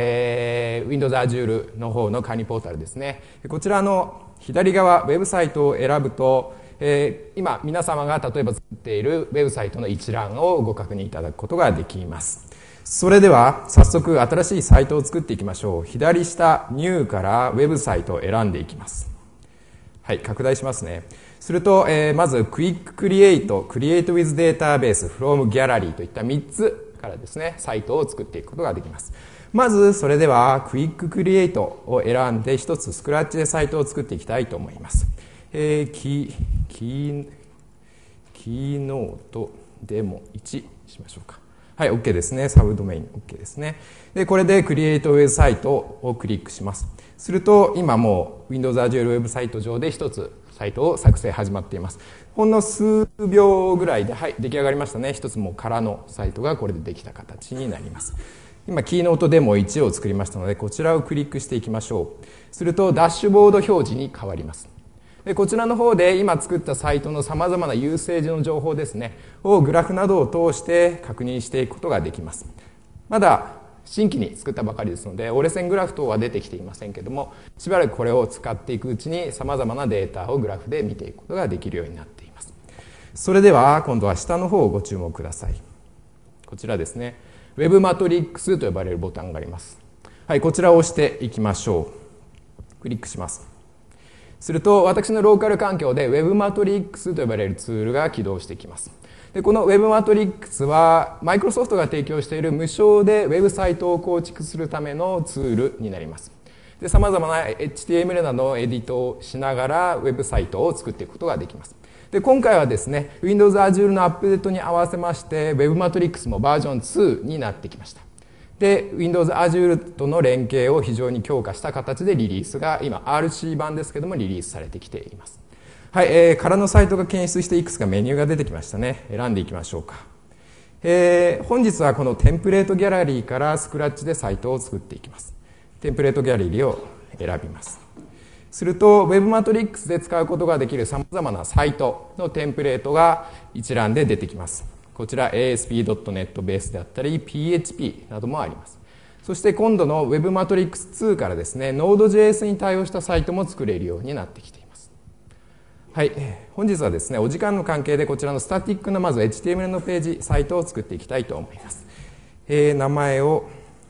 、Windows Azure の方の管理ポータルですね。こちらの左側、ウェブサイトを選ぶと、今皆様が例えば作っているウェブサイトの一覧をご確認いただくことができます。それでは早速新しいサイトを作っていきましょう。左下、ニューからウェブサイトを選んでいきます。はい、拡大しますね。すると、まず Quick Create、Create with Database、From Gallery といった3つからですね、サイトを作っていくことができます。まずそれでは Quick Create を選んで一つスクラッチでサイトを作っていきたいと思います。キーノートデモ1しましょうか。はい、OK ですね。サブドメイン OK ですね。で、これで Create Web サイトをクリックします。すると、今もう Windows Azure Web サイト上で一つサイトを作成始まっています。ほんの数秒ぐらいで、はい、出来上がりましたね。一つもう空のサイトがこれでできた形になります。今、キーノートデモ1を作りましたので、こちらをクリックしていきましょう。すると、ダッシュボード表示に変わります。でこちらの方で今作ったサイトのさまざまなユーセージの情報ですねをグラフなどを通して確認していくことができます。まだ新規に作ったばかりですので折れ線グラフ等は出てきていませんけども、しばらくこれを使っていくうちにさまざまなデータをグラフで見ていくことができるようになっています。それでは今度は下の方をご注目ください。こちらですね、ウェブマトリックスと呼ばれるボタンがあります。はい、こちらを押していきましょう。クリックします。すると私のローカル環境で WebMatrix と呼ばれるツールが起動してきます。でこの WebMatrix はマイクロソフトが提供している無償でウェブサイトを構築するためのツールになります。で様々な HTML などのエディトをしながらウェブサイトを作っていくことができます。で今回はですね Windows Azure のアップデートに合わせまして WebMatrix もバージョン2になってきました。で Windows Azure との連携を非常に強化した形でリリースが今 RC 版ですけどもリリースされてきています。はい、空のサイトが検出していくつかメニューが出てきましたね。選んでいきましょうか。本日はこのテンプレートギャラリーからスクラッチでサイトを作っていきます。テンプレートギャラリーを選びます。すると WebMatrix で使うことができるさまざまなサイトのテンプレートが一覧で出てきます。こちら ASP.NET ベースであったり PHP などもあります。そして今度の WebMatrix2 からですね Node.js に対応したサイトも作れるようになってきています。はい、本日はですねお時間の関係でこちらのスタティックなまず HTML のページサイトを作っていきたいと思います。名前を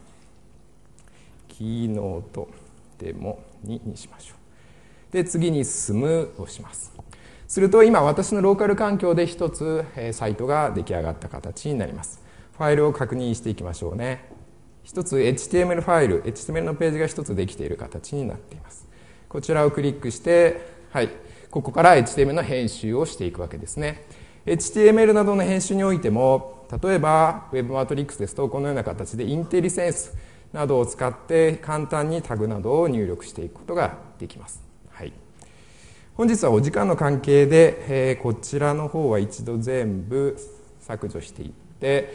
キーノートデモ2にしましょう。で次に進むをします。すると今私のローカル環境で一つサイトが出来上がった形になります。ファイルを確認していきましょうね。一つ HTML ファイル、HTML のページが一つできている形になっています。こちらをクリックして、はい、ここから HTML の編集をしていくわけですね。 HTML などの編集においても、例えば Web マトリックスですとこのような形でインテリセンスなどを使って簡単にタグなどを入力していくことができます。はい、本日はお時間の関係で、こちらの方は一度全部削除していって、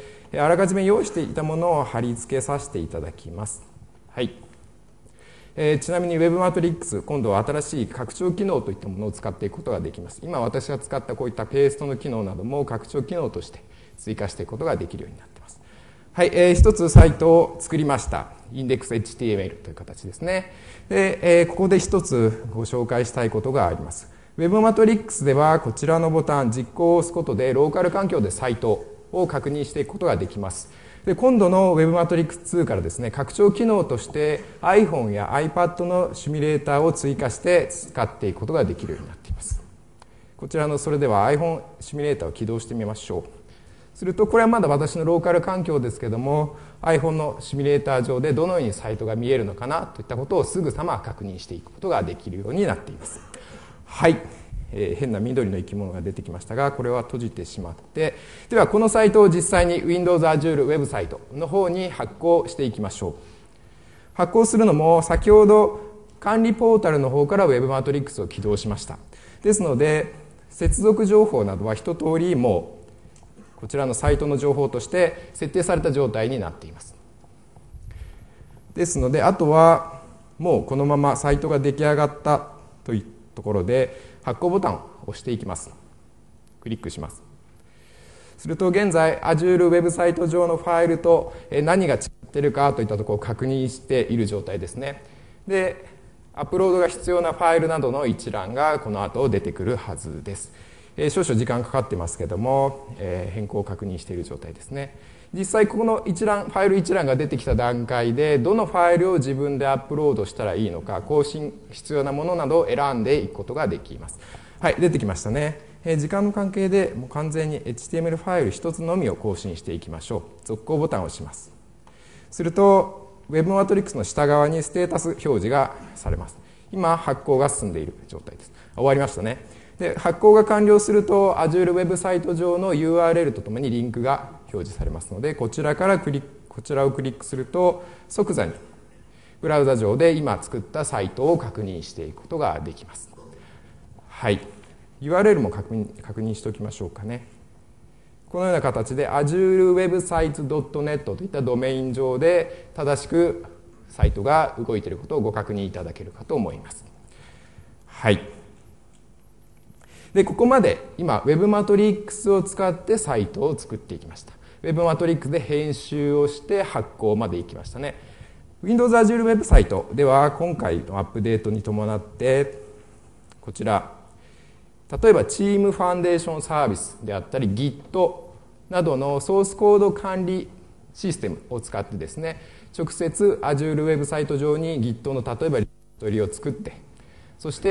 あらかじめ用意していたものを貼り付けさせていただきます。はい、ちなみに Web マトリックス、今度は新しい拡張機能といったものを使っていくことができます。今私が使ったこういったペーストの機能なども拡張機能として追加していくことができるようになっています。はい、一つサイトを作りました。インデックス HTML という形ですね。で、ここで一つご紹介したいことがあります。Web マトリックスではこちらのボタン、実行を押すことでローカル環境でサイトを確認していくことができます。で、今度の Web マトリックス2からですね、拡張機能として iPhone や iPad のシミュレーターを追加して使っていくことができるようになっています。こちらのそれでは iPhone シミュレーターを起動してみましょう。するとこれはまだ私のローカル環境ですけども、 iPhone のシミュレーター上でどのようにサイトが見えるのかなといったことをすぐさま確認していくことができるようになっています。はい、変な緑の生き物が出てきましたが、これは閉じてしまって、ではこのサイトを実際に Windows Azure ウェブサイトの方に発行していきましょう。発行するのも先ほど管理ポータルの方から Web マトリックスを起動しました。ですので接続情報などは一通りもうこちらのサイトの情報として設定された状態になっています。ですのであとはもうこのままサイトが出来上がったというところで発行ボタンを押していきます。クリックします。すると現在 Azure ウェブサイト上のファイルと何が違っているかといったところを確認している状態ですね。で、アップロードが必要なファイルなどの一覧がこの後出てくるはずです。少々時間かかってますけども、変更を確認している状態ですね。実際この一覧、ファイル一覧が出てきた段階でどのファイルを自分でアップロードしたらいいのか、更新必要なものなどを選んでいくことができます。はい、出てきましたね。時間の関係でもう完全に HTML ファイル一つのみを更新していきましょう。続行ボタンを押します。すると Web マトリックスの下側にステータス表示がされます。今発行が進んでいる状態です。終わりましたね。で、発行が完了すると Azure ウェブサイト上の URL とともにリンクが表示されますので、こちらをクリックすると即座にブラウザ上で今作ったサイトを確認していくことができます。はい、URL も確認しておきましょうかね。このような形で Azure Websites.net といったドメイン上で正しくサイトが動いていることをご確認いただけるかと思います。はい。で、ここまで今 Web マトリックスを使ってサイトを作っていきました。Web マトリックスで編集をして発行までいきましたね。Windows Azure ウェブサイトでは今回のアップデートに伴ってこちら、例えばチームファンデーションサービスであったり Git などのソースコード管理システムを使ってですね、直接 Azure ウェブサイト上に Git の例えばリポジトリを作って、そして、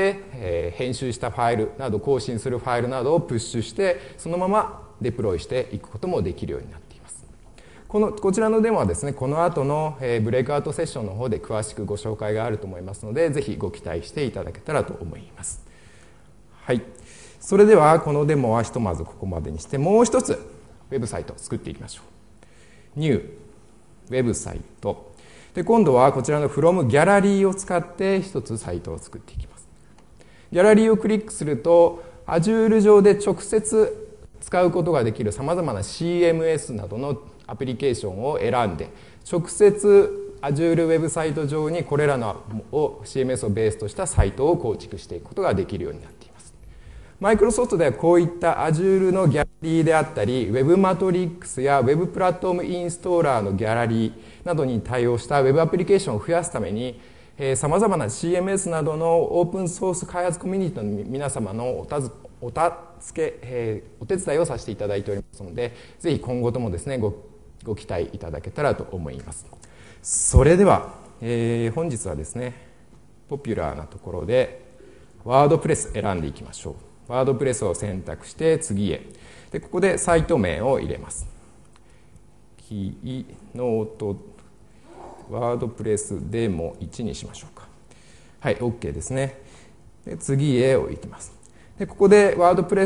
編集したファイルなど更新するファイルなどをプッシュしてそのままデプロイしていくこともできるようになっています。こちらのデモはですね、この後のブレイクアウトセッションの方で詳しくご紹介があると思いますので、ぜひご期待していただけたらと思います。はい、それではこのデモはひとまずここまでにして、もう一つウェブサイトを作っていきましょう。ニューウェブサイトで、今度はこちらの From ギャラリーを使って一つサイトを作っていきます。ギャラリーをクリックすると Azure 上で直接使うことができるさまざまな CMS などのアプリケーションを選んで、直接 Azure ウェブサイト上にこれらの CMS をベースとしたサイトを構築していくことができるようになっています。マイクロソフトではこういった Azure のギャラリーであったり Web マトリックスや Web プラットフォームインストーラーのギャラリーなどに対応した Web アプリケーションを増やすためにさまざまな CMS などのオープンソース開発コミュニティの皆様のお手伝いをさせていただいておりますので、ぜひ今後ともですねご期待いただけたらと思います。それでは、本日はですねポピュラーなところでワードプレス選んでいきましょう。ワードプレスを選択して次へ。で、ここでサイト名を入れます。キーノートワードプレスデモ1にしましょうか。はい、OK ですね。で、次へを行きます。で、ここでワードプレス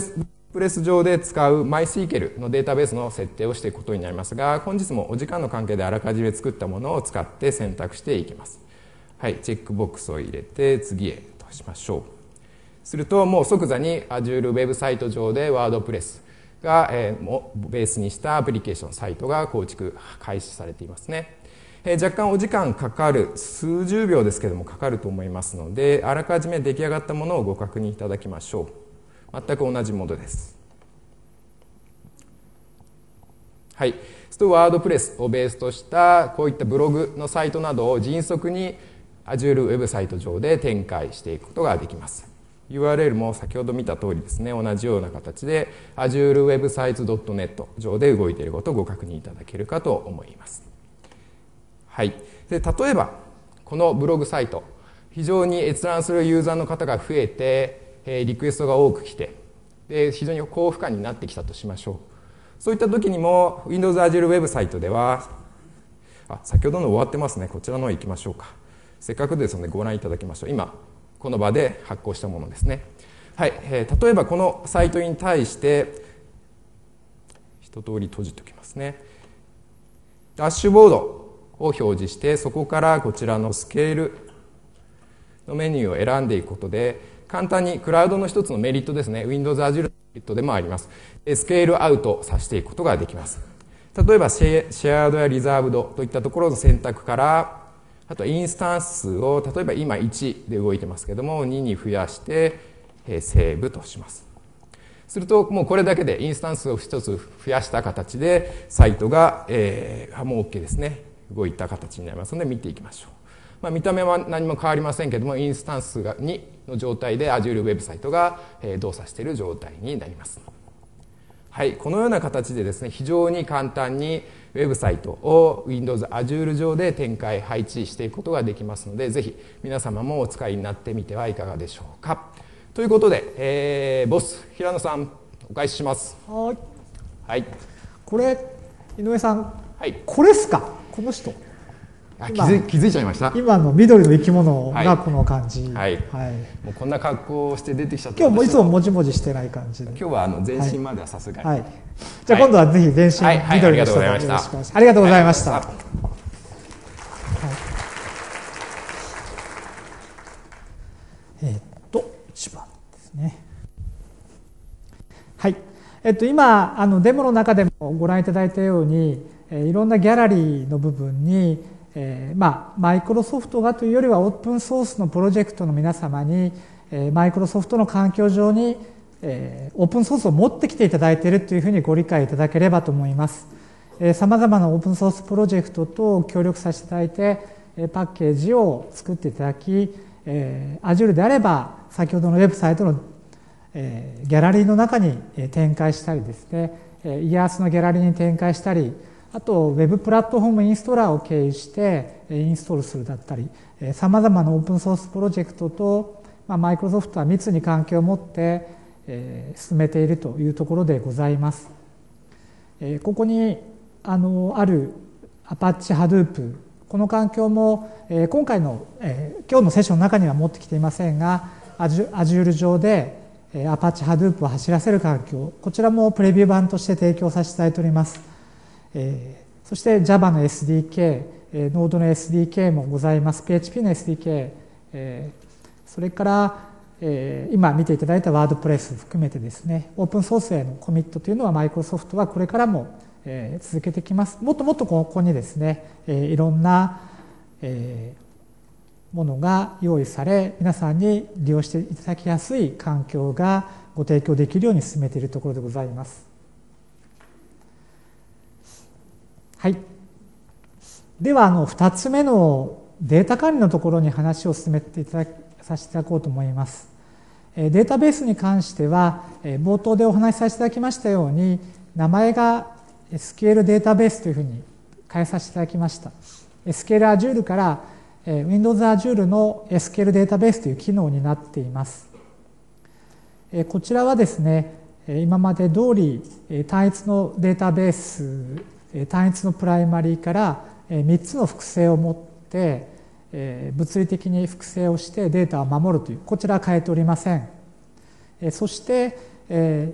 プレス上で使う MySQL のデータベースの設定をしていくことになりますが、本日もお時間の関係であらかじめ作ったものを使って選択していきます。はい、チェックボックスを入れて次へとしましょう。するともう即座に Azure ウェブサイト上で WordPress がベースにしたアプリケーションサイトが構築開始されていますね。若干お時間かかる、数十秒ですけどもかかると思いますので、あらかじめ出来上がったものをご確認いただきましょう。全く同じモードです。はい。ワードプレスをベースとしたこういったブログのサイトなどを迅速に Azure ウェブサイト上で展開していくことができます。URL も先ほど見た通りですね、同じような形で Azure Websites.net 上で動いていることをご確認いただけるかと思います。はい。で、例えばこのブログサイト、非常に閲覧するユーザーの方が増えて、リクエストが多く来て、で非常に高負荷になってきたとしましょう。そういった時にも Windows Azure ウェブサイトでは、先ほどの終わってますね。こちらの方行きましょうか。せっかくですのでご覧いただきましょう。今この場で発行したものですね。はい。例えばこのサイトに対して一通り閉じておきますね。ダッシュボードを表示して、そこからこちらのスケールのメニューを選んでいくことで、簡単にクラウドの一つのメリットですね。Windows Azure メリットでもあります。スケールアウトさせていくことができます。例えばシェアードやリザーブドといったところの選択から、あとインスタンス数を例えば今1で動いてますけども2に増やしてセーブとします。するともうこれだけでインスタンスを一つ増やした形でサイトが、もう OK ですね。動いた形になりますので見ていきましょう。見た目は何も変わりませんけども、インスタンスが2の状態で Azure ウェブサイトが動作している状態になります。はい、このような形でですね、非常に簡単にウェブサイトを Windows Azure 上で展開配置していくことができますので、ぜひ皆様もお使いになってみてはいかがでしょうか。ということで、ボス平野さんお返しします。 はい。 はい。 これ井上さん、 はい、 これですか？この人。 気づいちゃいました。 今の緑の生き物がこの感じ。 はい。はい。もうこんな格好をして出てきちゃった。 今日もいつももじもじしてない感じで。 今日は全身まではさすがに。 はい。じゃあ今度はぜひ全身緑の人でよろしくお願いします。ありがとうございました。1番ですね。はい。今デモの中でもご覧いただいたように、いろんなギャラリーの部分に、マイクロソフトがというよりはオープンソースのプロジェクトの皆様に、マイクロソフトの環境上に、オープンソースを持ってきていただいているというふうにご理解いただければと思います。さまざまなオープンソースプロジェクトと協力させていただいて、パッケージを作っていただき、Azure であれば先ほどのウェブサイトのギャラリーの中に展開したりですね、IaaS のギャラリーに展開したり、あとウェブプラットフォームインストーラーを経由してインストールするだったり、さまざまなオープンソースプロジェクトと、マイクロソフトは密に関係を持って進めているというところでございます。ここにある Apache Hadoop、この環境も今回の今日のセッションの中には持ってきていませんが、Azure 上でApache Hadoop を走らせる環境、こちらもプレビュー版として提供させていただいております。そして Java の SDK、Node の SDK もございます。PHP の SDK、それから、今見ていただいた WordPress 含めてですね、オープンソースへのコミットというのはマイクロソフトはこれからも続けてきます。もっともっとここにですね、いろんなものが用意され、皆さんに利用していただきやすい環境がご提供できるように進めているところでございます。はい。では2つ目のデータ管理のところに話を進めてさせていただこうと思います。データベースに関しては冒頭でお話しさせていただきましたように、名前が SQL データベースというふうに変えさせていただきました。SQL Azure から Windows Azure の SQL データベースという機能になっています。こちらはですね、今まで通り単一のデータベース、単一のプライマリーから3つの複製を持って物理的に複製をしてデータを守るという、こちらは変えておりません。そして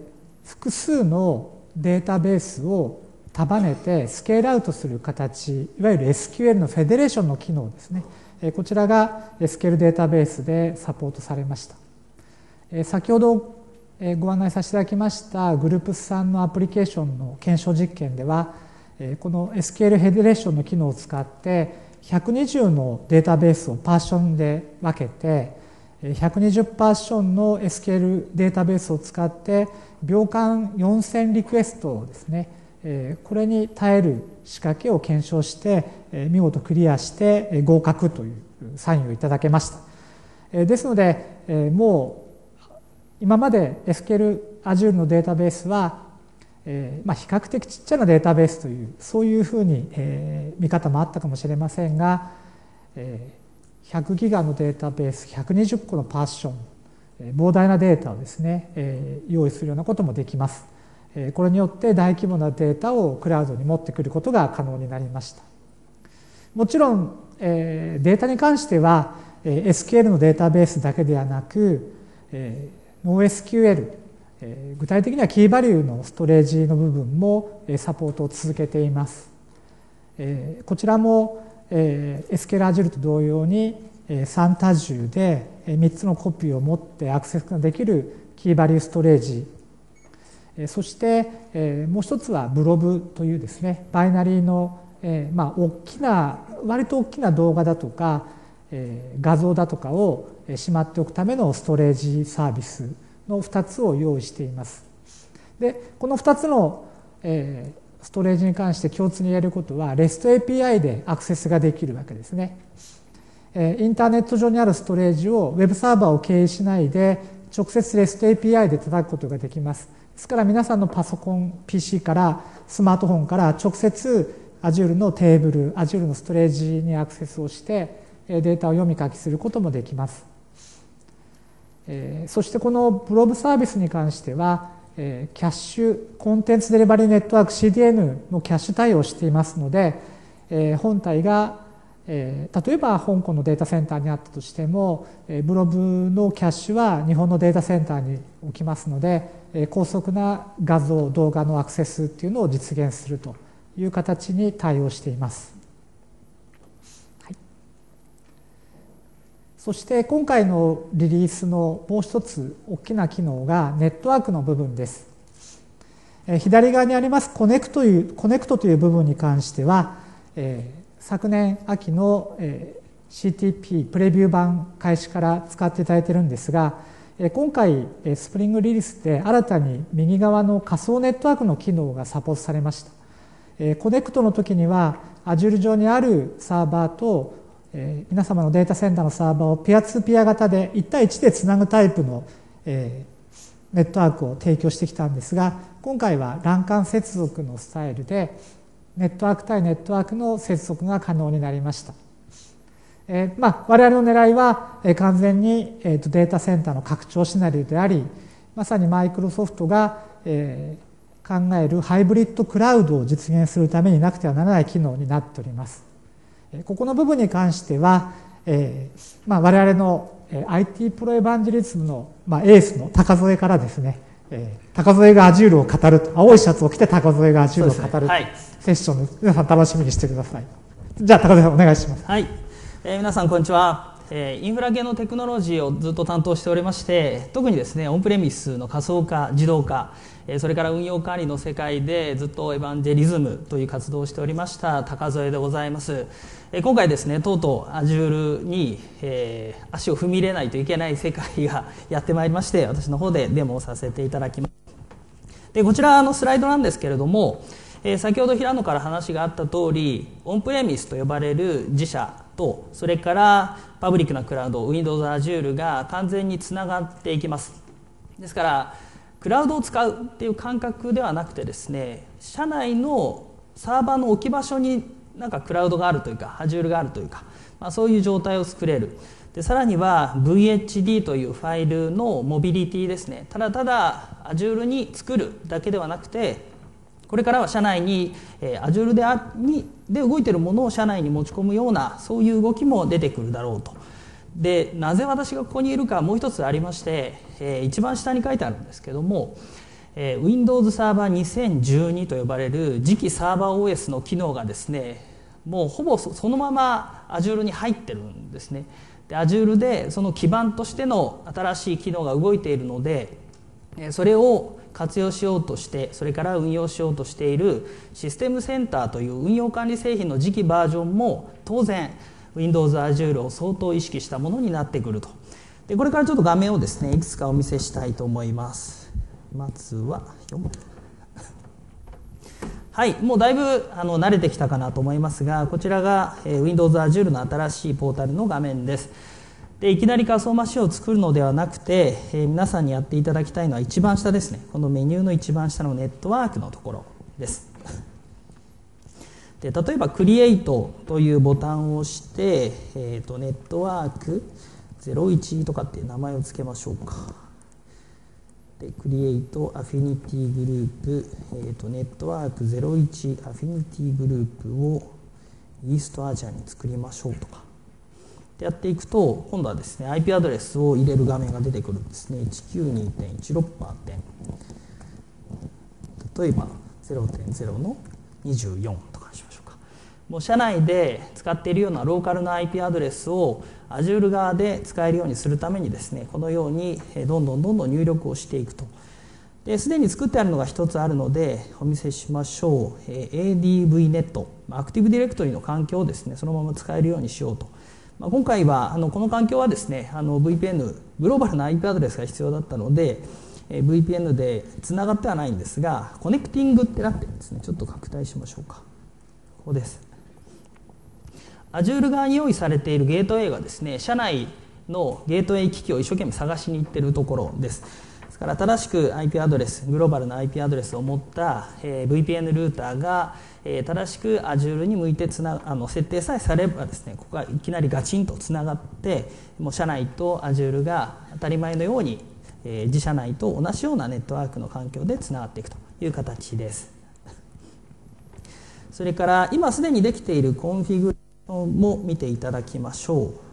複数のデータベースを束ねてスケールアウトする形、いわゆる SQL のフェデレーションの機能ですね。こちらが SQL データベースでサポートされました。先ほどご案内させていただきましたグループ3のアプリケーションの検証実験では、この SQL フェデレーションの機能を使って120のデータベースをパーションで分けて、120パーションの SQL データベースを使って秒間4000リクエストをですね、これに耐える仕掛けを検証して見事クリアして合格というサインをいただけました。ですのでもう今まで SQL Azure のデータベースは比較的ちっちゃなデータベースというそういうふうに見方もあったかもしれませんが、100ギガのデータベース120個のパーション、膨大なデータをですね用意するようなこともできます。これによって大規模なデータをクラウドに持ってくることが可能になりました。もちろんデータに関しては SQL のデータベースだけではなく NoSQL、具体的にはキーバリューのストレージの部分もサポートを続けています。こちらも SQL Azure と同様に3多重で3つのコピーを持ってアクセスができるキーバリューストレージ、そしてもう一つはブロブというですねバイナリーの割と大きな動画だとか画像だとかをしまっておくためのストレージサービスの2つを用意しています。でこの2つのストレージに関して共通に言えることは REST API でアクセスができるわけですね。インターネット上にあるストレージをウェブサーバーを経由しないで直接 REST API で叩くことができます。ですから皆さんのパソコン PC からスマートフォンから直接 Azure のテーブル Azure のストレージにアクセスをしてデータを読み書きすることもできます。そしてこのブロブサービスに関してはキャッシュコンテンツデリバリーネットワーク CDN のキャッシュ対応をしていますので本体が例えば香港のデータセンターにあったとしてもブロブのキャッシュは日本のデータセンターに置きますので高速な画像動画のアクセスっていうのを実現するという形に対応しています。はい、そして今回のリリースのもう一つ大きな機能がネットワークの部分です。左側にありますコネクトという部分に関しては昨年秋の CTP プレビュー版開始から使っていただいているんですが今回スプリングリリースで新たに右側の仮想ネットワークの機能がサポートされました。コネクトの時には Azure 上にあるサーバーと皆様のデータセンターのサーバーをピアツーピア型で1対1でつなぐタイプのネットワークを提供してきたんですが今回はLAN間接続のスタイルでネットワーク対ネットワークの接続が可能になりました。我々の狙いは完全にデータセンターの拡張シナリオでありまさにマイクロソフトが考えるハイブリッドクラウドを実現するためになくてはならない機能になっております。ここの部分に関しては我々の IT プロエヴァンジェリズムのエースの高添からですね高添が Azure を語ると青いシャツを着て高添が Azure を語る、セッションで皆さん楽しみにしてください。じゃあ高添さんお願いします。 はい、皆さんこんにちは。インフラ系のテクノロジーをずっと担当しておりまして特にですねオンプレミスの仮想化自動化それから運用管理の世界でずっとエヴァンジェリズムという活動をしておりました高添でございます。今回ですねとうとう Azure に、足を踏み入れないといけない世界がやってまいりまして私の方でデモをさせていただきます。でこちらのスライドなんですけれども先ほど平野から話があった通りオンプレミスと呼ばれる自社とそれからパブリックなクラウド Windows Azure が完全につながっていきます。ですからクラウドを使うっていう感覚ではなくてですね社内のサーバーの置き場所になんかクラウドがあるというか Azure があるというか、そういう状態を作れる。でさらには VHD というファイルのモビリティですねただただ Azure に作るだけではなくてこれからは社内に Azure で動いているものを社内に持ち込むようなそういう動きも出てくるだろうと。でなぜ私がここにいるかもう一つありまして、一番下に書いてあるんですけども Windows Server 2012と呼ばれる次期サーバー OS の機能がですね、もうほぼそのまま Azure に入ってるんですね。で Azure でその基盤としての新しい機能が動いているので、それを活用しようとして、それから運用しようとしているシステムセンターという運用管理製品の次期バージョンも当然 Windows Azure を相当意識したものになってくると。でこれからちょっと画面をですねいくつかお見せしたいと思います。まずははい、もうだいぶ慣れてきたかなと思いますが、こちらが Windows Azure の新しいポータルの画面です。でいきなり仮想マシンを作るのではなくて、皆さんにやっていただきたいのは一番下ですね。このメニューの一番下のネットワークのところです。で例えばクリエイトというボタンを押して、ネットワーク01とかっていう名前を付けましょうか。でクリエイトアフィニティグループ、ネットワーク01アフィニティグループをイーストアジアに作りましょうとかやっていくと、今度はですね IP アドレスを入れる画面が出てくるんですね。 192.16 例えば 0.0 の24とかにしましょうか。もう社内で使っているようなローカルな IP アドレスを Azure 側で使えるようにするためにですね、このようにどんどん入力をしていくと。すでに作ってあるのが一つあるのでお見せしましょう。 ADVNet アクティブディレクトリの環境をですねそのまま使えるようにしようと。今回はこの環境はですねVPN グローバルな IP アドレスが必要だったので VPN でつながってはないんですが、コネクティングってなってるんですね。ちょっと拡大しましょうか。ここです。 Azure 側に用意されているゲートウェイがですね、社内のゲートウェイ機器を一生懸命探しに行っているところです。ですから正しく IP アドレス、グローバルな IP アドレスを持った、VPN ルーターが、正しく Azure に向いて設定さえされればですね、ここがいきなりガチンとつながって、もう社内と Azure が当たり前のように、自社内と同じようなネットワークの環境でつながっていくという形です。それから今すでにできているコンフィグレーションも見ていただきましょう。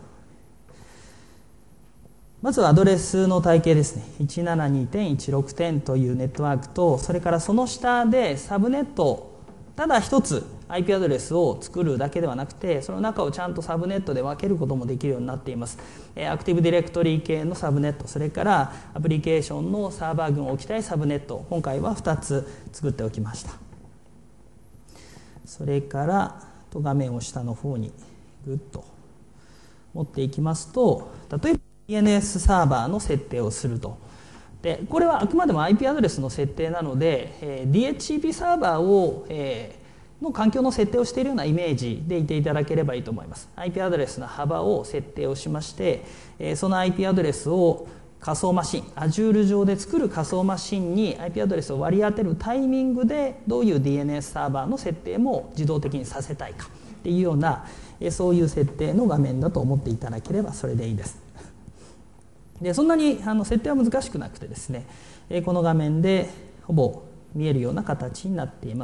まずはアドレスの体系ですね。 172.16 というネットワークと、それからその下でサブネット、ただ一つ IP アドレスを作るだけではなくて、その中をちゃんとサブネットで分けることもできるようになっています。アクティブディレクトリ系のサブネット、それからアプリケーションのサーバー群を置きたいサブネット、今回は2つ作っておきました。それから画面を下の方にグッと持っていきますと、例えばDNS サーバーの設定をすると。でこれはあくまでも IP アドレスの設定なので、DHCP サーバーを、の環境の設定をしているようなイメージでいていただければいいと思います。 IP アドレスの幅を設定をしまして、その IP アドレスを仮想マシン Azure 上で作る仮想マシンに IP アドレスを割り当てるタイミングでどういう DNS サーバーの設定も自動的にさせたいかっていうような、そういう設定の画面だと思っていただければそれでいいです。でそんなに設定は難しくなくてですね、この画面でほぼ見えるような形になっています。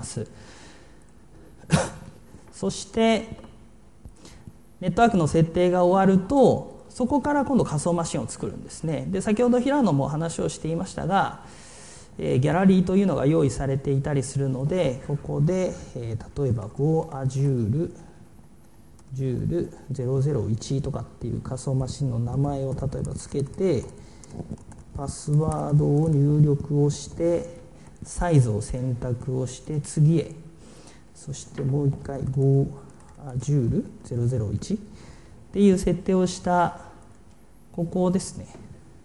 そしてネットワークの設定が終わると、そこから今度仮想マシンを作るんですね。で先ほど平野も話をしていましたが、ギャラリーというのが用意されていたりするので、ここで、例えば GoAzure 001とかっていう仮想マシンの名前を例えばつけて、パスワードを入力をしてサイズを選択をして次へ、そしてもう一回 GoAzure 001っていう設定をしたここですね。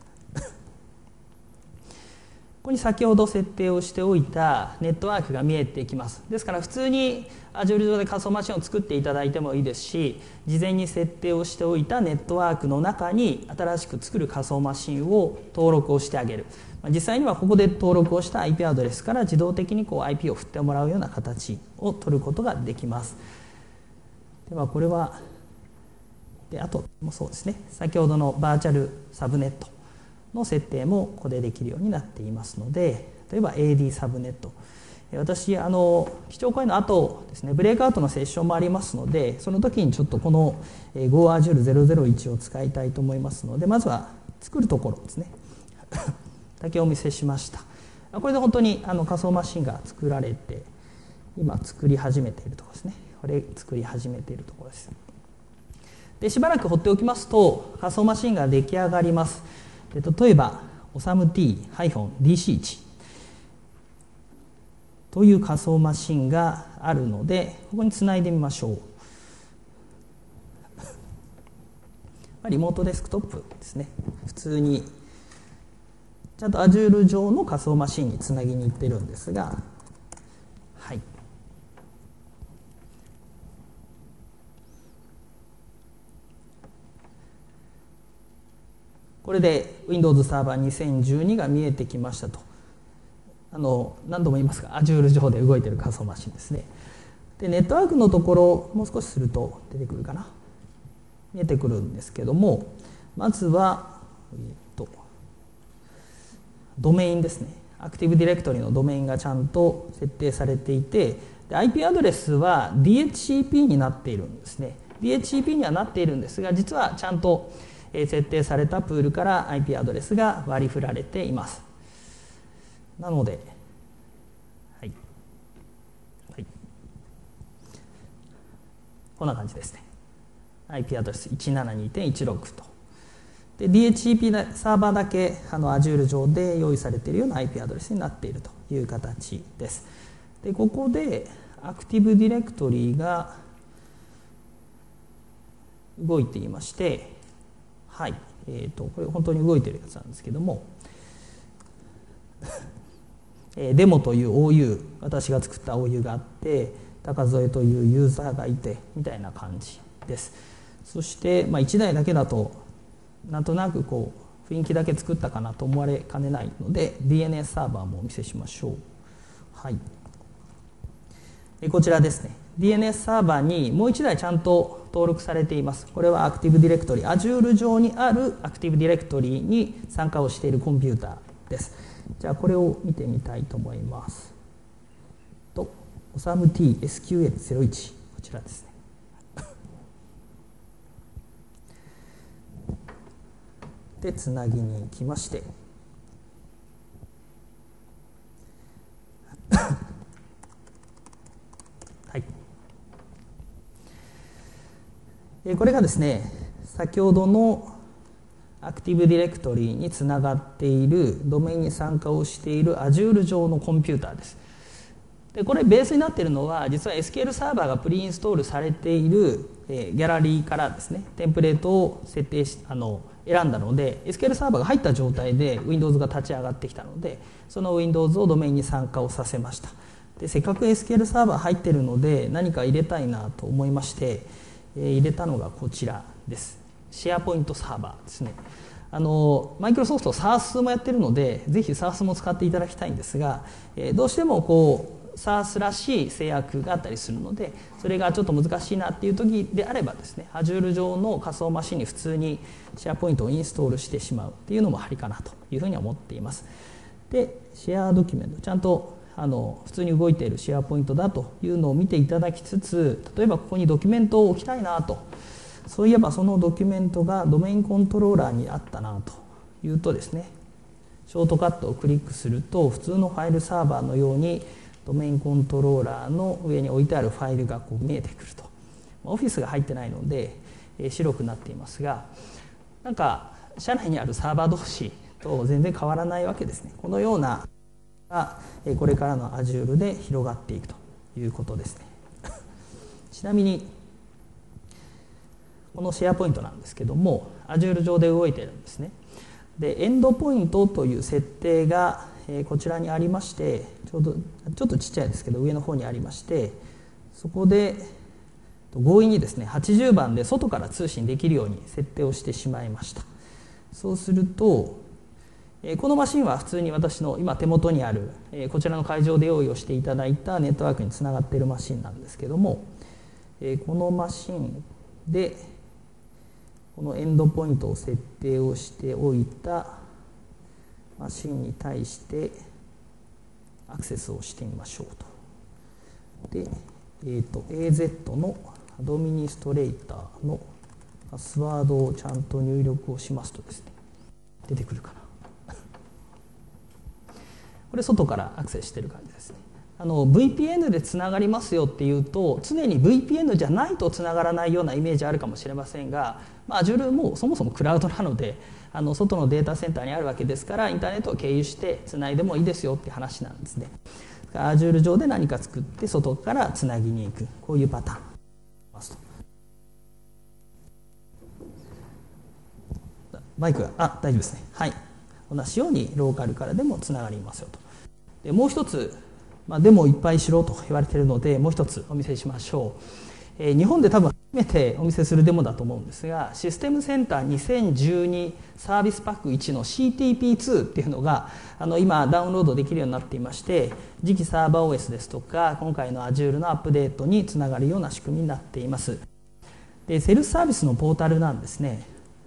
ここに先ほど設定をしておいたネットワークが見えてきます。ですから普通に Azure 上で仮想マシンを作っていただいてもいいですし、事前に設定をしておいたネットワークの中に新しく作る仮想マシンを登録をしてあげる。実際にはここで登録をした IP アドレスから自動的にIP を振ってもらうような形を取ることができます。ではこれはあともそうですね、先ほどのバーチャルサブネットの設定もここでできるようになっていますので、例えば AD サブネット、私基調講演の後ですね、ブレイクアウトのセッションもありますので、その時にちょっとこの GoAzure 001を使いたいと思いますので、まずは作るところですねだけお見せしました。 これで本当に仮想マシンが作られて、今作り始めているところですね。これ作り始めているところです。でしばらく放っておきますと仮想マシンが出来上がります。例えば OSAM-T-DC1 という仮想マシンがあるので、ここにつないでみましょう。リモートデスクトップですね。普通にちゃんと Azure 上の仮想マシンにつなぎに行ってるんですが、はい。これで Windows サーバー2012が見えてきましたと。何度も言いますが Azure 上で動いている仮想マシンですね。でネットワークのところもう少しすると出てくるかな、見えてくるんですけども、まずは、ドメインですね。アクティブディレクトリのドメインがちゃんと設定されていて、で IP アドレスは DHCP になっているんですね。DHCP にはなっているんですが、実はちゃんと設定されたプールから IP アドレスが割り振られています。なので、はい、はい、こんな感じですね。IP アドレス 172.16 と。で DHCP サーバーだけAzure 上で用意されているような IP アドレスになっているという形です。でここでアクティブディレクトリが動いていまして、はい、これ本当に動いているやつなんですけどもデモという OU、 私が作った OU があって、高添というユーザーがいてみたいな感じです。そして、1台だけだとなんとなくこう雰囲気だけ作ったかなと思われかねないので DNS サーバーもお見せしましょう。はい、こちらですね。 DNS サーバーにもう1台ちゃんと登録されています。これはアクティブディレクトリ Azure 上にあるアクティブディレクトリに参加をしているコンピューターです。じゃあこれを見てみたいと思います。OSAM-T-SQL01、 こちらですね。でつなぎに行きましてはい、これがですね、先ほどのアクティブディレクトリにつながっているドメインに参加をしている Azure 上のコンピューターです。でこれベースになっているのは、実は SQL サーバーがプリインストールされているギャラリーからですね、テンプレートを設定し選んだので、 SQL サーバーが入った状態で Windows が立ち上がってきたので、その Windows をドメインに参加をさせました。でせっかく SQL サーバー入っているので何か入れたいなと思いまして、入れたのがこちらです。シェアポイントサーバーですね。マイクロソフト SARS もやっているので、ぜひ SARS も使っていただきたいんですが、どうしてもこう SARS らしい制約があったりするので、それがちょっと難しいなっていう時であればですね、 Azure 上の仮想マシンに普通にシェアポイントをインストールしてしまうっていうのもありかなというふうに思っています。でシェアドキュメント、ちゃんと普通に動いているシェアポイントだというのを見ていただきつつ、例えばここにドキュメントを置きたいなと、そういえばそのドキュメントがドメインコントローラーにあったなというとですね、ショートカットをクリックすると普通のファイルサーバーのようにドメインコントローラーの上に置いてあるファイルがこう見えてくると。オフィスが入ってないので白くなっていますが、なんか社内にあるサーバー同士と全然変わらないわけですね。このようながこれからの Azure で広がっていくということですね。ちなみにこのシェアポイントなんですけども Azure 上で動いているんですね。でエンドポイントという設定がこちらにありまして、ちょっとちっちゃいですけど上の方にありまして、そこで強引にですね80番で外から通信できるように設定をしてしまいました。そうするとこのマシンは普通に私の今手元にあるこちらの会場で用意をしていただいたネットワークにつながっているマシンなんですけども、このマシンでこのエンドポイントを設定をしておいたマシンに対してアクセスをしてみましょうと。で、AZ のアドミニストレーターのパスワードをちゃんと入力をしますとですね、出てくるかな。 これ外からアクセスしている感じですね。VPN でつながりますよっていうと常に VPN じゃないとつながらないようなイメージあるかもしれませんが、Azure もそもそもクラウドなので外のデータセンターにあるわけですからインターネットを経由してつないでもいいですよっていう話なんですね。Azure 上で何か作って外からつなぎに行く、こういうパターンますと。マイクが大丈夫ですね。はい、同じようにローカルからでもつながりますよと。でもう一つ、デモをいっぱいしろと言われているのでもう一つお見せしましょう。日本で多分初めてお見せするデモだと思うんですが、システムセンター2012サービスパック1の CTP2 っていうのが今ダウンロードできるようになっていまして、次期サーバー OS ですとか今回の Azure のアップデートにつながるような仕組みになっています。でセルフサービスのポータルなんですね。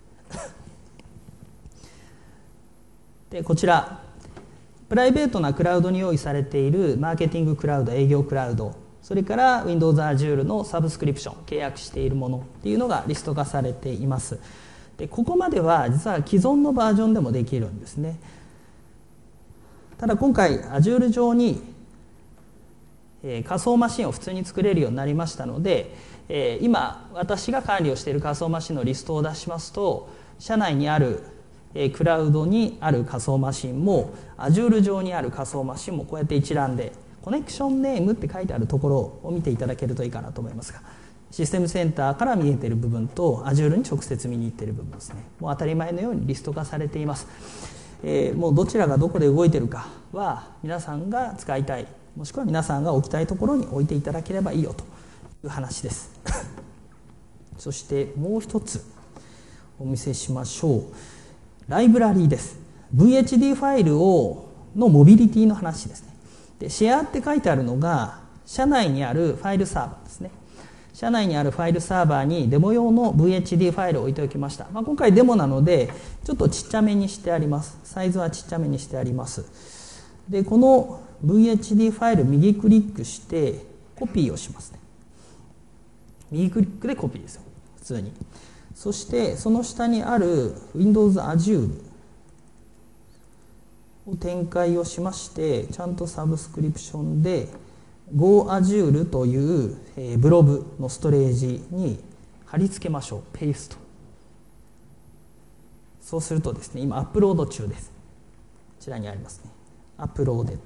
でこちらプライベートなクラウドに用意されているマーケティングクラウド、営業クラウド、それから Windows Azure のサブスクリプション、契約しているものっていうのがリスト化されています。でここまでは実は既存のバージョンでもできるんですね。ただ今回 Azure 上に、仮想マシンを普通に作れるようになりましたので、今私が管理をしている仮想マシンのリストを出しますと、社内にあるクラウドにある仮想マシンも Azure 上にある仮想マシンもこうやって一覧でコネクションネームって書いてあるところを見ていただけるといいかなと思いますが、システムセンターから見えている部分と Azure に直接見に行っている部分ですね。もう当たり前のようにリスト化されています。もうどちらがどこで動いているかは皆さんが使いたい、もしくは皆さんが置きたいところに置いていただければいいよという話ですそしてもう一つお見せしましょう。ライブラリーです。 VHD ファイルのモビリティの話ですね。でシェアって書いてあるのが社内にあるファイルサーバーですね。社内にあるファイルサーバーにデモ用の VHD ファイルを置いておきました。今回デモなのでちょっとちっちゃめにしてあります。サイズはちっちゃめにしてあります。でこの VHD ファイル右クリックしてコピーをしますね。右クリックでコピーですよ、普通に。そしてその下にある Windows Azure を展開をしまして、ちゃんとサブスクリプションで Go Azure というブログのストレージに貼り付けましょう。ペースト。そうするとですね、今アップロード中です。こちらにありますね。アップロード。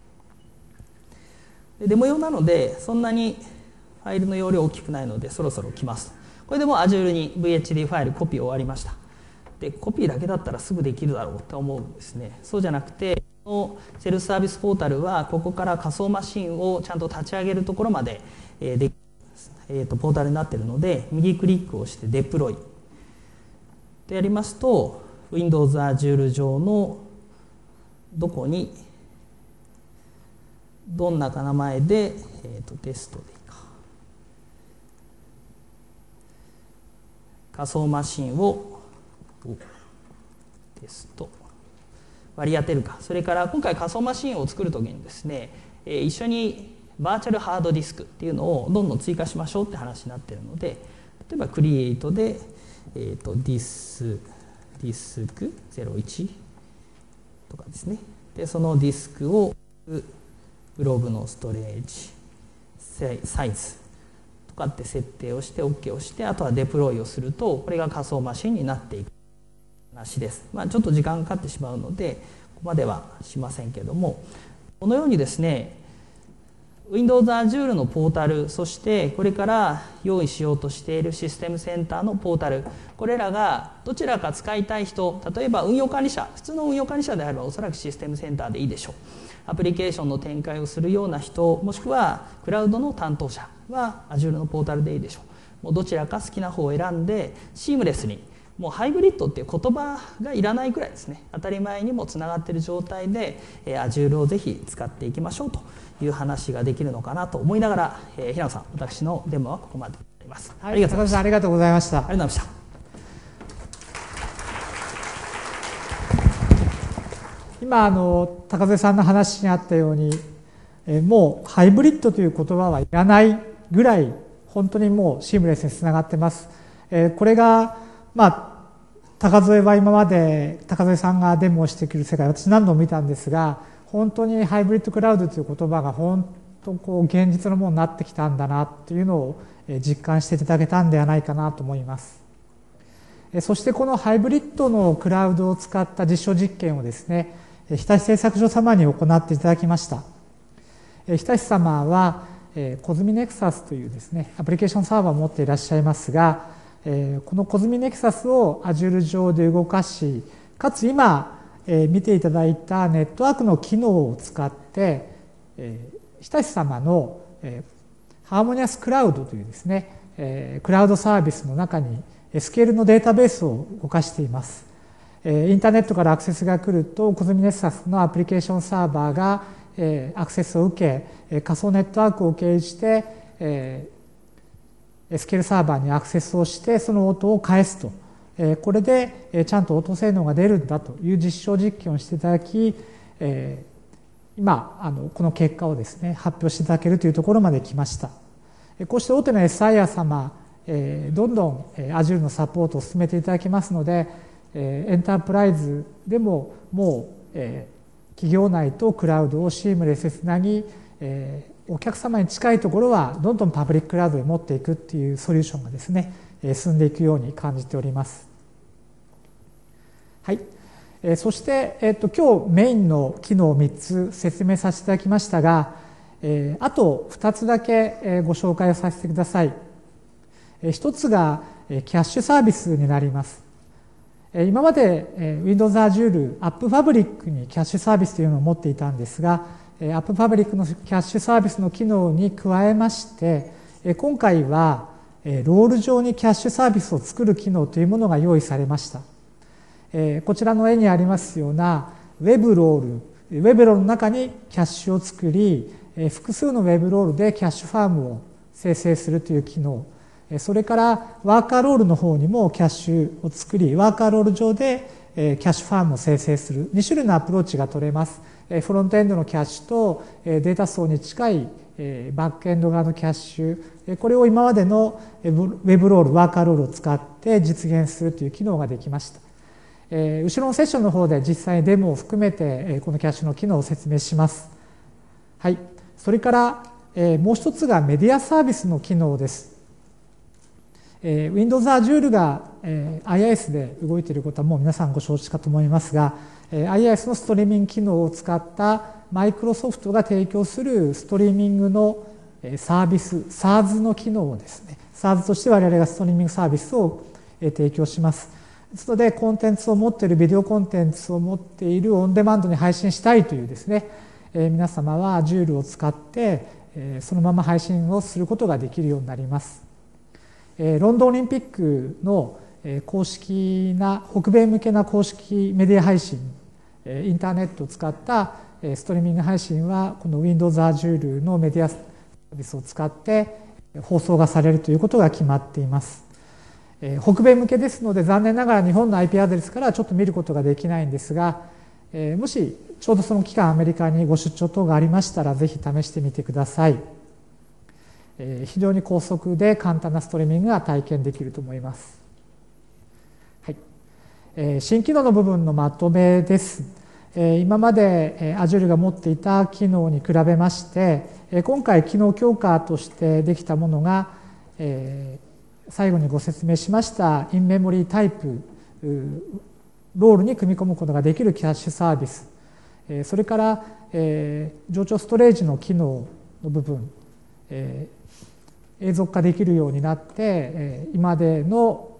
デモ用なのでそんなにファイルの容量大きくないのでそろそろ来ます。これでもう Azure に VHD ファイルコピー終わりました。でコピーだけだったらすぐできるだろうと思うんですね。そうじゃなくてこのセルフサービスポータルはここから仮想マシンをちゃんと立ち上げるところまでポータルになっているので、右クリックをしてデプロイでやりますと Windows Azure 上のどこにどんな名前で、テストでいいか、仮想マシンをテスト割り当てるか、それから今回仮想マシンを作るときにですね、一緒にバーチャルハードディスクっていうのをどんどん追加しましょうって話になっているので、例えばクリエイトで、ディスク01とかですね。でそのディスクをブログのストレージサイズとかって設定をして OK をして、あとはデプロイをするとこれが仮想マシンになっていく話です。ちょっと時間かかってしまうのでここまではしませんけども、このようにですね Windows Azure のポータル、そしてこれから用意しようとしているシステムセンターのポータル、これらがどちらか使いたい人、例えば運用管理者、普通の運用管理者であればおそらくシステムセンターでいいでしょう。アプリケーションの展開をするような人、もしくはクラウドの担当者は Azure のポータルでいいでしょう。もうどちらか好きな方を選んでシームレスに、もうハイブリッドっていう言葉がいらないくらいですね、当たり前にもつながっている状態で Azure をぜひ使っていきましょうという話ができるのかなと思いながら、平野さん、私のデモはここまでになります。 はい、高田さんありがとうございました。 ありがとうございました。 今高瀬さんの話にあったように、もうハイブリッドという言葉はいらないぐらい本当にもうシームレスにつながってます。これが高添は今まで高添さんがデモをしてくる世界、私何度も見たんですが、 本当にハイブリッドクラウドという言葉が本当現実のものになってきたんだなというのを実感していただけたんではないかなと思います。そしてこのハイブリッドのクラウドを使った実証実験をですね、日立製作所様に行っていただきました。日立様はコズミネクサスというですねアプリケーションサーバーを持っていらっしゃいますが、このコズミネクサスを Azure 上で動かし、かつ今見ていただいたネットワークの機能を使って日立様のハーモニアスクラウドというですねクラウドサービスの中にSQL のデータベースを動かしています。インターネットからアクセスが来るとコズミネクサスのアプリケーションサーバーがアクセスを受け、仮想ネットワークを経由して SQL サーバーにアクセスをしてその音を返すと、これでちゃんと音性能が出るんだという実証実験をしていただき、今この結果をですね発表していただけるというところまで来ました。こうして大手の SIR 様どんどん Azure のサポートを進めていただきますので、エンタープライズでももう企業内とクラウドをシームレスにつなぎ、お客様に近いところはどんどんパブリッククラウドへ持っていくっていうソリューションがですね進んでいくように感じております。はい、そして、今日メインの機能を3つ説明させていただきましたが、あと2つだけご紹介をさせてください。一つがキャッシュサービスになります。今まで Windows Azure App Fabric にキャッシュサービスというのを持っていたんですが、App Fabric のキャッシュサービスの機能に加えまして、今回はロール上にキャッシュサービスを作る機能というものが用意されました。こちらの絵にありますような Web ロールの中にキャッシュを作り、複数の Web ロールでキャッシュファームを生成するという機能、それからワーカーロールの方にもキャッシュを作り、ワーカーロール上でキャッシュファームを生成する2種類のアプローチが取れます。フロントエンドのキャッシュとデータ層に近いバックエンド側のキャッシュ、これを今までのウェブロール、ワーカーロールを使って実現するという機能ができました。後ろのセッションの方で実際にデモを含めてこのキャッシュの機能を説明します。はい、それからもう一つがメディアサービスの機能です。Windows Azure が IIS で動いていることはもう皆さんご承知かと思いますが、IIS のストリーミング機能を使ったマイクロソフトが提供するストリーミングのサービス SaaS の機能をですね SaaS として我々がストリーミングサービスを提供します。ですのでコンテンツを持っているビデオコンテンツを持っているオンデマンドに配信したいというですね皆様は Azure を使ってそのまま配信をすることができるようになります。ロンドンオリンピックの公式な北米向けな公式メディア配信インターネットを使ったストリーミング配信はこの Windows Azure のメディアサービスを使って放送がされるということが決まっています。北米向けですので残念ながら日本の IP アドレスからはちょっと見ることができないんですが、もしちょうどその期間アメリカにご出張等がありましたらぜひ試してみてください。非常に高速で簡単なストリーミングが体験できると思います。はい、新機能の部分のまとめです。今まで Azure が持っていた機能に比べまして今回機能強化としてできたものが最後にご説明しましたインメモリータイプロールに組み込むことができるキャッシュサービス、それから冗長ストレージの機能の部分、永続化できるようになって今までの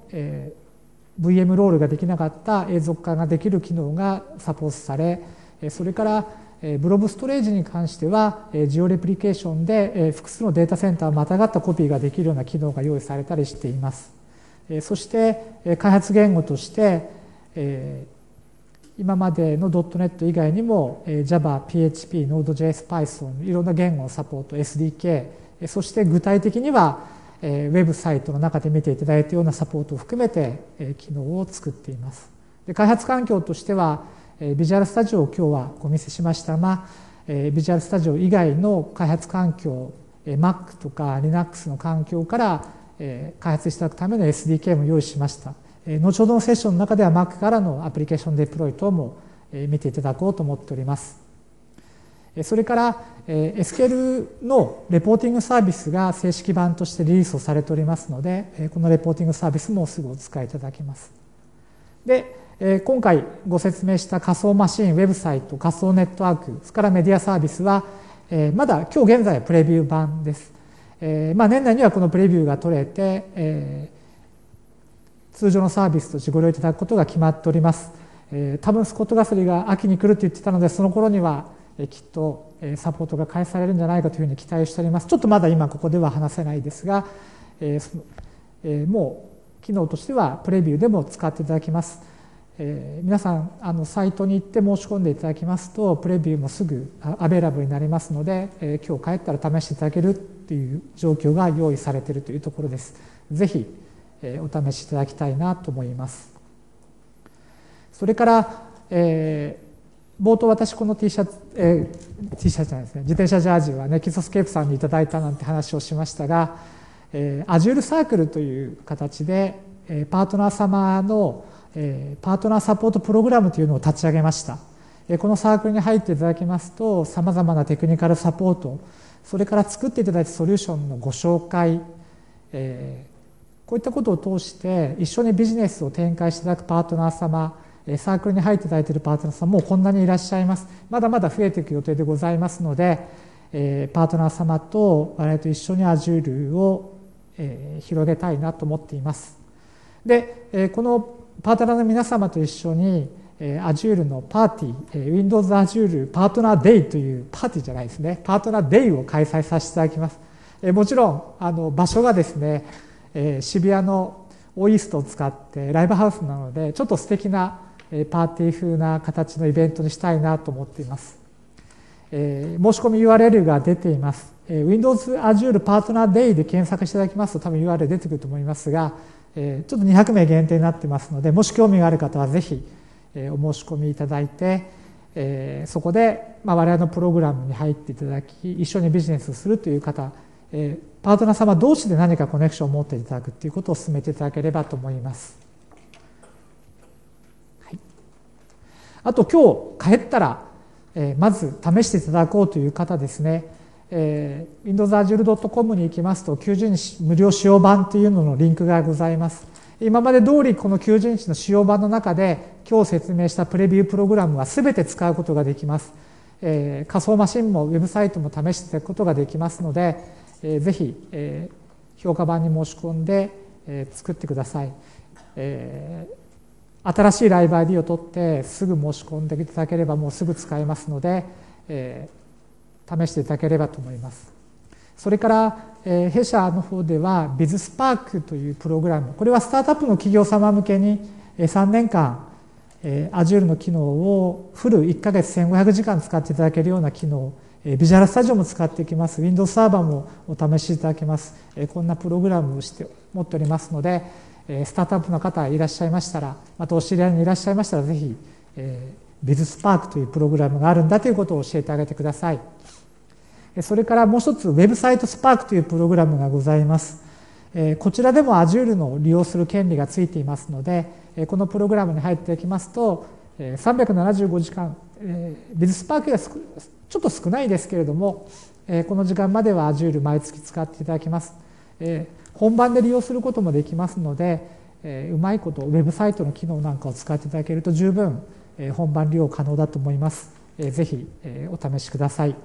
VM ロールができなかった永続化ができる機能がサポートされ、それからブロブストレージに関してはジオレプリケーションで複数のデータセンターをまたがったコピーができるような機能が用意されたりしています。そして開発言語として今までの .NET 以外にも Java、PHP、Node.js、Python いろんな言語のサポート SDK、そして具体的にはウェブサイトの中で見ていただいたようなサポートを含めて機能を作っています。で開発環境としてはビジュアルスタジオを今日はお見せしましたが、ビジュアルスタジオ以外の開発環境 Mac とか Linux の環境から開発していただくための SDK も用意しました。後ほどのセッションの中では Mac からのアプリケーションデプロイ等も見ていただこうと思っております。 それから SQL のレポーティングサービスが正式版としてリリースをされておりますので、このレポーティングサービスもすぐお使いいただけます。で、今回ご説明した仮想マシン、ウェブサイト、仮想ネットワーク、それからメディアサービスは、まだ今日現在はプレビュー版です。年内にはこのプレビューが取れて、通常のサービスとしてご利用いただくことが決まっております。多分スコット・ガスリーが秋に来ると言ってたので、その頃にはきっとサポートが開始されるんじゃないかというふうに期待しております。ちょっとまだ今ここでは話せないですが、もう機能としてはプレビューでも使っていただきます。皆さんサイトに行って申し込んでいただきますと、プレビューもすぐアベラブルになりますので、今日帰ったら試していただけるという状況が用意されているというところです。ぜひお試しいただきたいなと思います。それから、冒頭私この T シャツじゃないですね、自転車ジャージはネキソスケープさんにいただいたなんて話をしましたが、Azure サークルという形でパートナー様のパートナーサポートプログラムというのを立ち上げました。このサークルに入っていただきますと、さまざまなテクニカルサポート、それから作っていただいたソリューションのご紹介、こういったことを通して一緒にビジネスを展開していただくパートナー様、サークルに入っていただいているパートナー様もこんなにいらっしゃいます。まだまだ増えていく予定でございますので、パートナー様と我々と一緒に Azure を広げたいなと思っています。で、このパートナーの皆様と一緒に Azure のパーティー、Windows Azure パートナーデイというパーティーじゃないですね、パートナーデイを開催させていただきます。もちろん場所がですね、渋谷のオイーストを使ってライブハウスなので、ちょっと素敵なパーティー風な形のイベントにしたいなと思っています。申し込み URL が出ています。Windows Azure パートナーデイで検索していただきますと多分 URL 出てくると思いますが、ちょっと200名限定になってますので、もし興味がある方はぜひお申し込みいただいて、そこで我々のプログラムに入っていただき、一緒にビジネスをするという方、パートナー様同士で何かコネクションを持っていただくということを進めていただければと思います。はい、あと今日帰ったら、まず試していただこうという方ですね、windowsazure.com に行きますと90日無料使用版というののリンクがございます。今まで通りこの90日の使用版の中で今日説明したプレビュープログラムは全て使うことができます。仮想マシンもウェブサイトも試していただくことができますので、ぜひ評価版に申し込んで作ってください。新しいライブ ID を取ってすぐ申し込んでいただければもうすぐ使えますので、試していただければと思います。それから、弊社の方では BizSpark というプログラム、これはスタートアップの企業様向けに3年間 Azure の機能をフル1ヶ月1500時間使っていただけるような機能、ビジュアルスタジオも使っていきます。Windows サーバーもお試しいただけます。こんなプログラムを持っておりますので、スタートアップの方いらっしゃいましたら、またお知り合いにいらっしゃいましたら、ぜひ、BizSpark というプログラムがあるんだということを教えてあげてください。それからもう一つ、ウェブサイトスパークというプログラムがございます。こちらでも Azure の利用する権利がついていますので、このプログラムに入っていきますと、375時間、BizSpark がちょっと少ないですけれども、この時間までは Azure 毎月使っていただきます。本番で利用することもできますので、うまいことウェブサイトの機能なんかを使っていただけると十分本番利用可能だと思います。ぜひお試しください。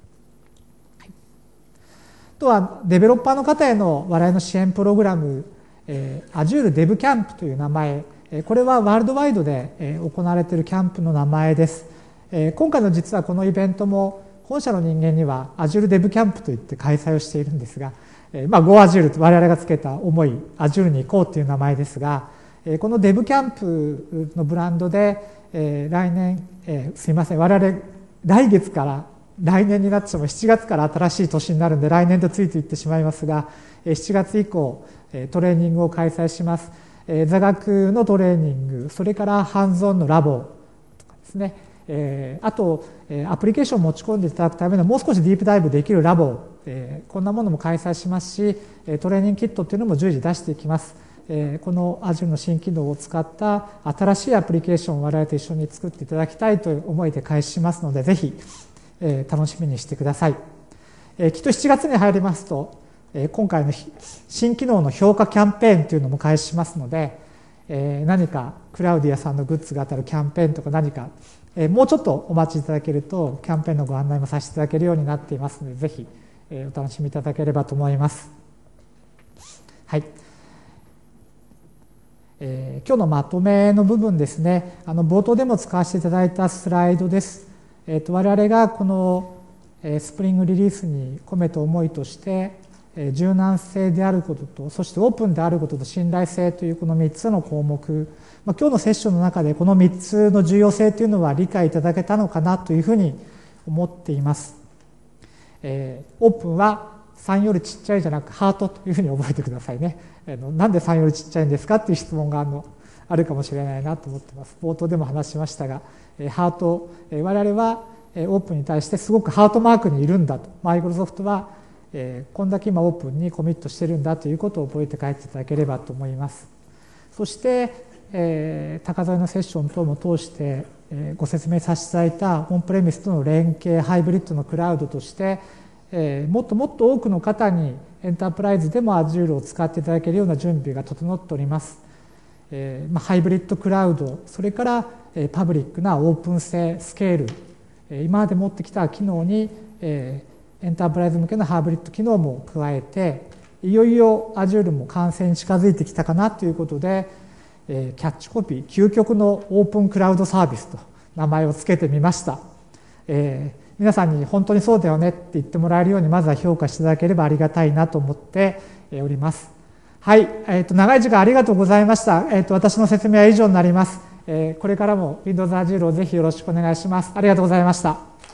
あとはデベロッパーの方への我々の支援プログラム、Azure Dev Camp という名前、これはワールドワイドで行われているキャンプの名前です。今回の実はこのイベントも本社の人間には Azure Dev Camp といって開催をしているんですが、Go Azure と我々がつけた思い Azure に行こうという名前ですが、この Dev Camp のブランドで来年、すいません、我々来月から来年になってしまう7月から新しい年になるんで来年とついていってしまいますが、7月以降トレーニングを開催します。座学のトレーニング、それからハンズオンのラボとかですね、あとアプリケーションを持ち込んでいただくためのもう少しディープダイブできるラボ、こんなものも開催しますし、トレーニングキットっていうのも随時出していきます。この Azure の新機能を使った新しいアプリケーションを我々と一緒に作っていただきたいという思いで開始しますので、ぜひ楽しみにしてください。きっと7月に入りますと、今回の新機能の評価キャンペーンというのも開始しますので、何かクラウディアさんのグッズが当たるキャンペーンとか何か、もうちょっとお待ちいただけるとキャンペーンのご案内もさせていただけるようになっていますので、ぜひお楽しみいただければと思います。はい。今日のまとめの部分ですね、冒頭でも使わせていただいたスライドです。我々がこのスプリングリリースに込めた思いとして、柔軟性であることと、そしてオープンであることと信頼性というこの3つの項目、今日のセッションの中でこの3つの重要性というのは理解いただけたのかなというふうに思っています。オープンは3よりちっちゃいじゃなくハートというふうに覚えてくださいね。なんで3よりちっちゃいんですかっていう質問があるかもしれないなと思っています。冒頭でも話しましたが、ハート、我々はオープンに対してすごくハートマークにいるんだと、マイクロソフトはこんだけ今オープンにコミットしてるんだということを覚えて帰っていただければと思います。そして、高添のセッション等も通して、ご説明させていただいたオンプレミスとの連携、ハイブリッドのクラウドとして、もっともっと多くの方にエンタープライズでも Azure を使っていただけるような準備が整っております。ハイブリッドクラウド、それからパブリックなオープン性、スケール、今まで持ってきた機能にエンタープライズ向けのハイブリッド機能も加えて、いよいよ Azure も完成に近づいてきたかなということで、キャッチコピー、究極のオープンクラウドサービスと名前を付けてみました。皆さんに本当にそうだよねって言ってもらえるように、まずは評価していただければありがたいなと思っております。はい、長い時間ありがとうございました。私の説明は以上になります。これからも Windows Azure をぜひよろしくお願いします。ありがとうございました。